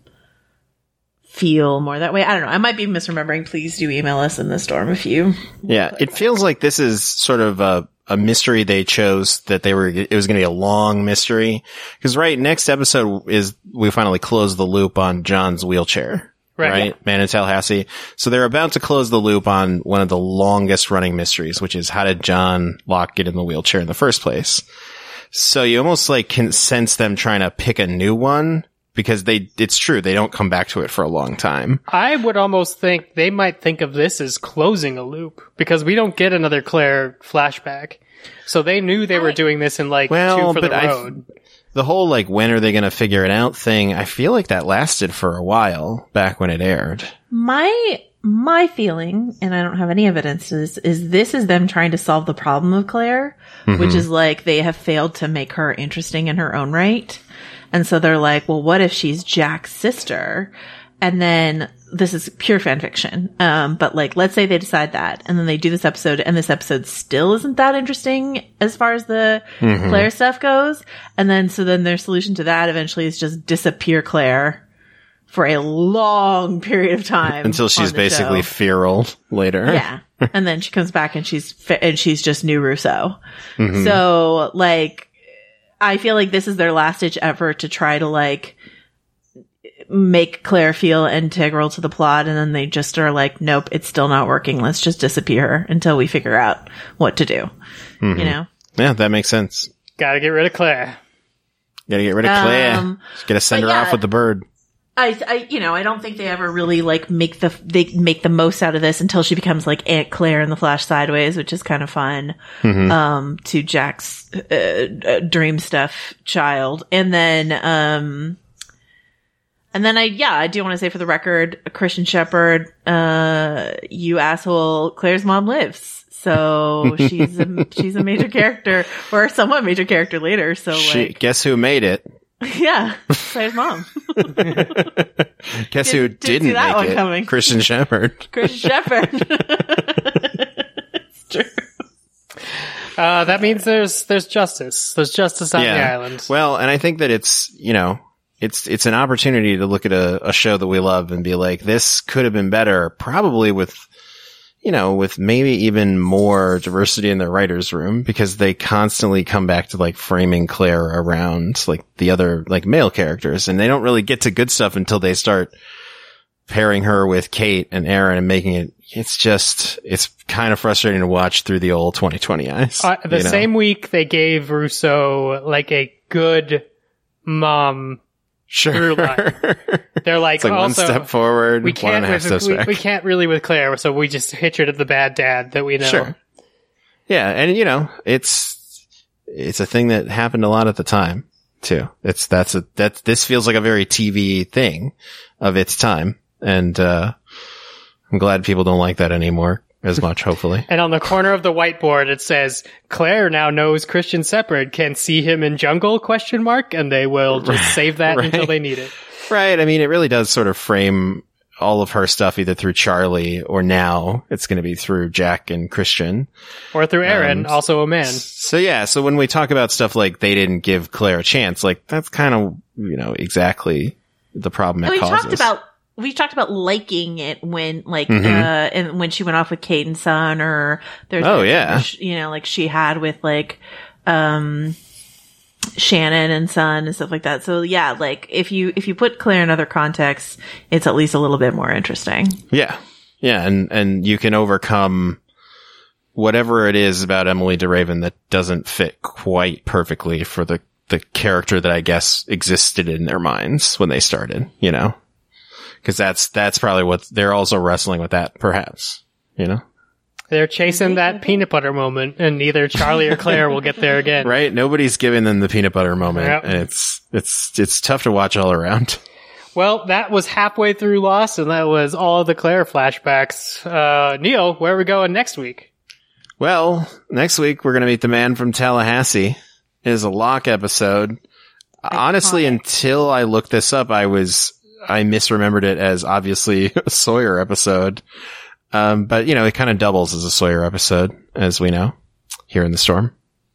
feel more that way. I don't know. I might be misremembering. Please do email us in the storm if you. Yeah. It feels like this is sort of a mystery they chose that it was going to be a long mystery. Cause next episode we finally close the loop on John's wheelchair. Right? Man in Tallahassee. So they're about to close the loop on one of the longest running mysteries, which is how did John Locke get in the wheelchair in the first place? So you almost like can sense them trying to pick a new one because it's true. They don't come back to it for a long time. I would almost think they might think of this as closing a loop because we don't get another Claire flashback. So they knew they were doing this in like Two for the Road. The whole, like, when are they going to figure it out thing, I feel like that lasted for a while back when it aired. My feeling, and I don't have any evidence to this is them trying to solve the problem of Claire, which is like they have failed to make her interesting in her own right. And so they're like, well, what if she's Jack's sister? And then this is pure fan fiction. But like, let's say they decide that and then they do this episode and this episode still isn't that interesting as far as the Claire stuff goes. And then, so then their solution to that eventually is just disappear Claire for a long period of time. Until she's basically feral later. Yeah. and then she comes back and she's just new Russo. Mm-hmm. So like, I feel like this is their last ditch effort to try to like make Claire feel integral to the plot, and then they just are like, nope, it's still not working. Let's just disappear until we figure out what to do. Mm-hmm. You know? Yeah, that makes sense. Gotta get rid of Claire. Gotta get rid of Claire. Just gotta send her off with the bird. I don't think they ever really like make the most out of this until she becomes like Aunt Claire in The Flash Sideways, which is kind of fun. Mm-hmm. To Jack's dream stuff child, and then I do want to say for the record, Christian Shepherd, you asshole, Claire's mom lives. So she's a major character, or a somewhat major character later. So guess who made it? Yeah, Claire's mom. Guess who didn't that make one it? Coming. Christian Shepherd. Christian Shepherd. It's true. That means there's justice. There's justice on the island. Well, and I think that it's an opportunity to look at a show that we love and be like, this could have been better, probably with maybe even more diversity in their writer's room, because they constantly come back to like framing Claire around like the other like male characters, and they don't really get to good stuff until they start pairing her with Kate and Aaron and making it's kind of frustrating to watch through the old 2020 eyes. Same week they gave Russo like a good mom through line. They're like, it's like also, 1 step forward, we can't 1.5 steps back. We can't really with Claire, so we just hitch her to the bad dad that we know. Sure. Yeah, and it's a thing that happened a lot at the time too. This feels like a very TV thing of its time, and I'm glad people don't like that anymore as much, hopefully. And on the corner of the whiteboard, it says, Claire now knows Christian Shepherd can see him in jungle, ? And they will just save that until they need it. Right. I mean, it really does sort of frame all of her stuff either through Charlie, or now it's going to be through Jack and Christian. Or through Aaron, also a man. So when we talk about stuff like they didn't give Claire a chance, like that's kind of, exactly the problem it causes. We talked about liking it when, like, and when she went off with Kate and Son, or there's, like she had with like, Shannon and Son and stuff like that. So yeah, like if you put Claire in other contexts, it's at least a little bit more interesting. Yeah. Yeah. And you can overcome whatever it is about Emily DeRaven that doesn't fit quite perfectly for the character that I guess existed in their minds when they started, Because that's probably what they're also wrestling with, that perhaps, They're chasing that peanut butter moment, and neither Charlie or Claire will get there again. Right? Nobody's giving them the peanut butter moment, Yep. and it's tough to watch all around. Well, that was halfway through Lost, and that was all of the Claire flashbacks. Neil, where are we going next week? Well, next week we're going to meet the man from Tallahassee. It is a Locke episode. Honestly, until I looked this up, I misremembered it as obviously a Sawyer episode. But it kind of doubles as a Sawyer episode, as we know, here in the Storm.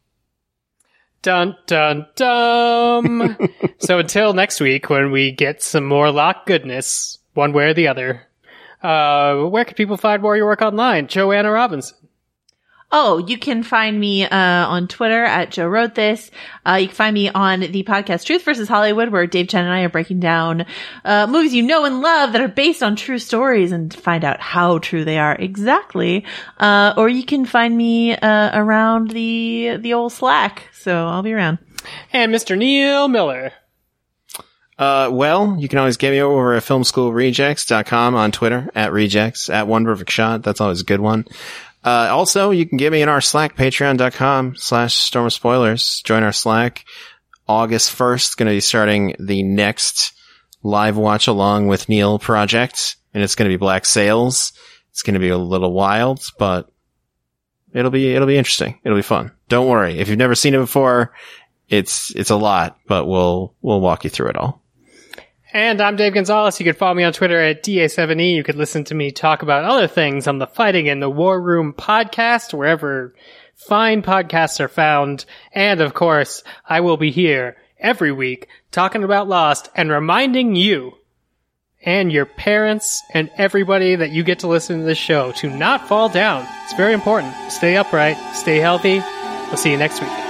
Dun, dun, dun. So until next week, when we get some more Locke goodness, one way or the other, where can people find more of your work online? Joanna Robinson. Oh, you can find me on Twitter at Joe Wrote This. You can find me on the podcast Truth vs. Hollywood, where Dave Chen and I are breaking down movies you know and love that are based on true stories and find out how true they are exactly. Or you can find me around the old Slack. So I'll be around. And Mr. Neil Miller. Well, you can always get me over at filmschoolrejects.com, on Twitter, at rejects, at One Perfect Shot. That's always a good one. Also, you can get me in our Slack, patreon.com/Storm of Spoilers. Join our Slack. August 1st, going to be starting the next live watch along with Neil project, and it's going to be Black Sails. It's going to be a little wild, but it'll be interesting. It'll be fun. Don't worry. If you've never seen it before, it's a lot, but we'll walk you through it all. And I'm Dave Gonzalez. You can follow me on Twitter at DA7E. You could listen to me talk about other things on the Fighting in the War Room podcast, wherever fine podcasts are found. And of course, I will be here every week talking about Lost and reminding you and your parents and everybody that you get to listen to this show to not fall down. It's very important. Stay upright, stay healthy. We'll see you next week.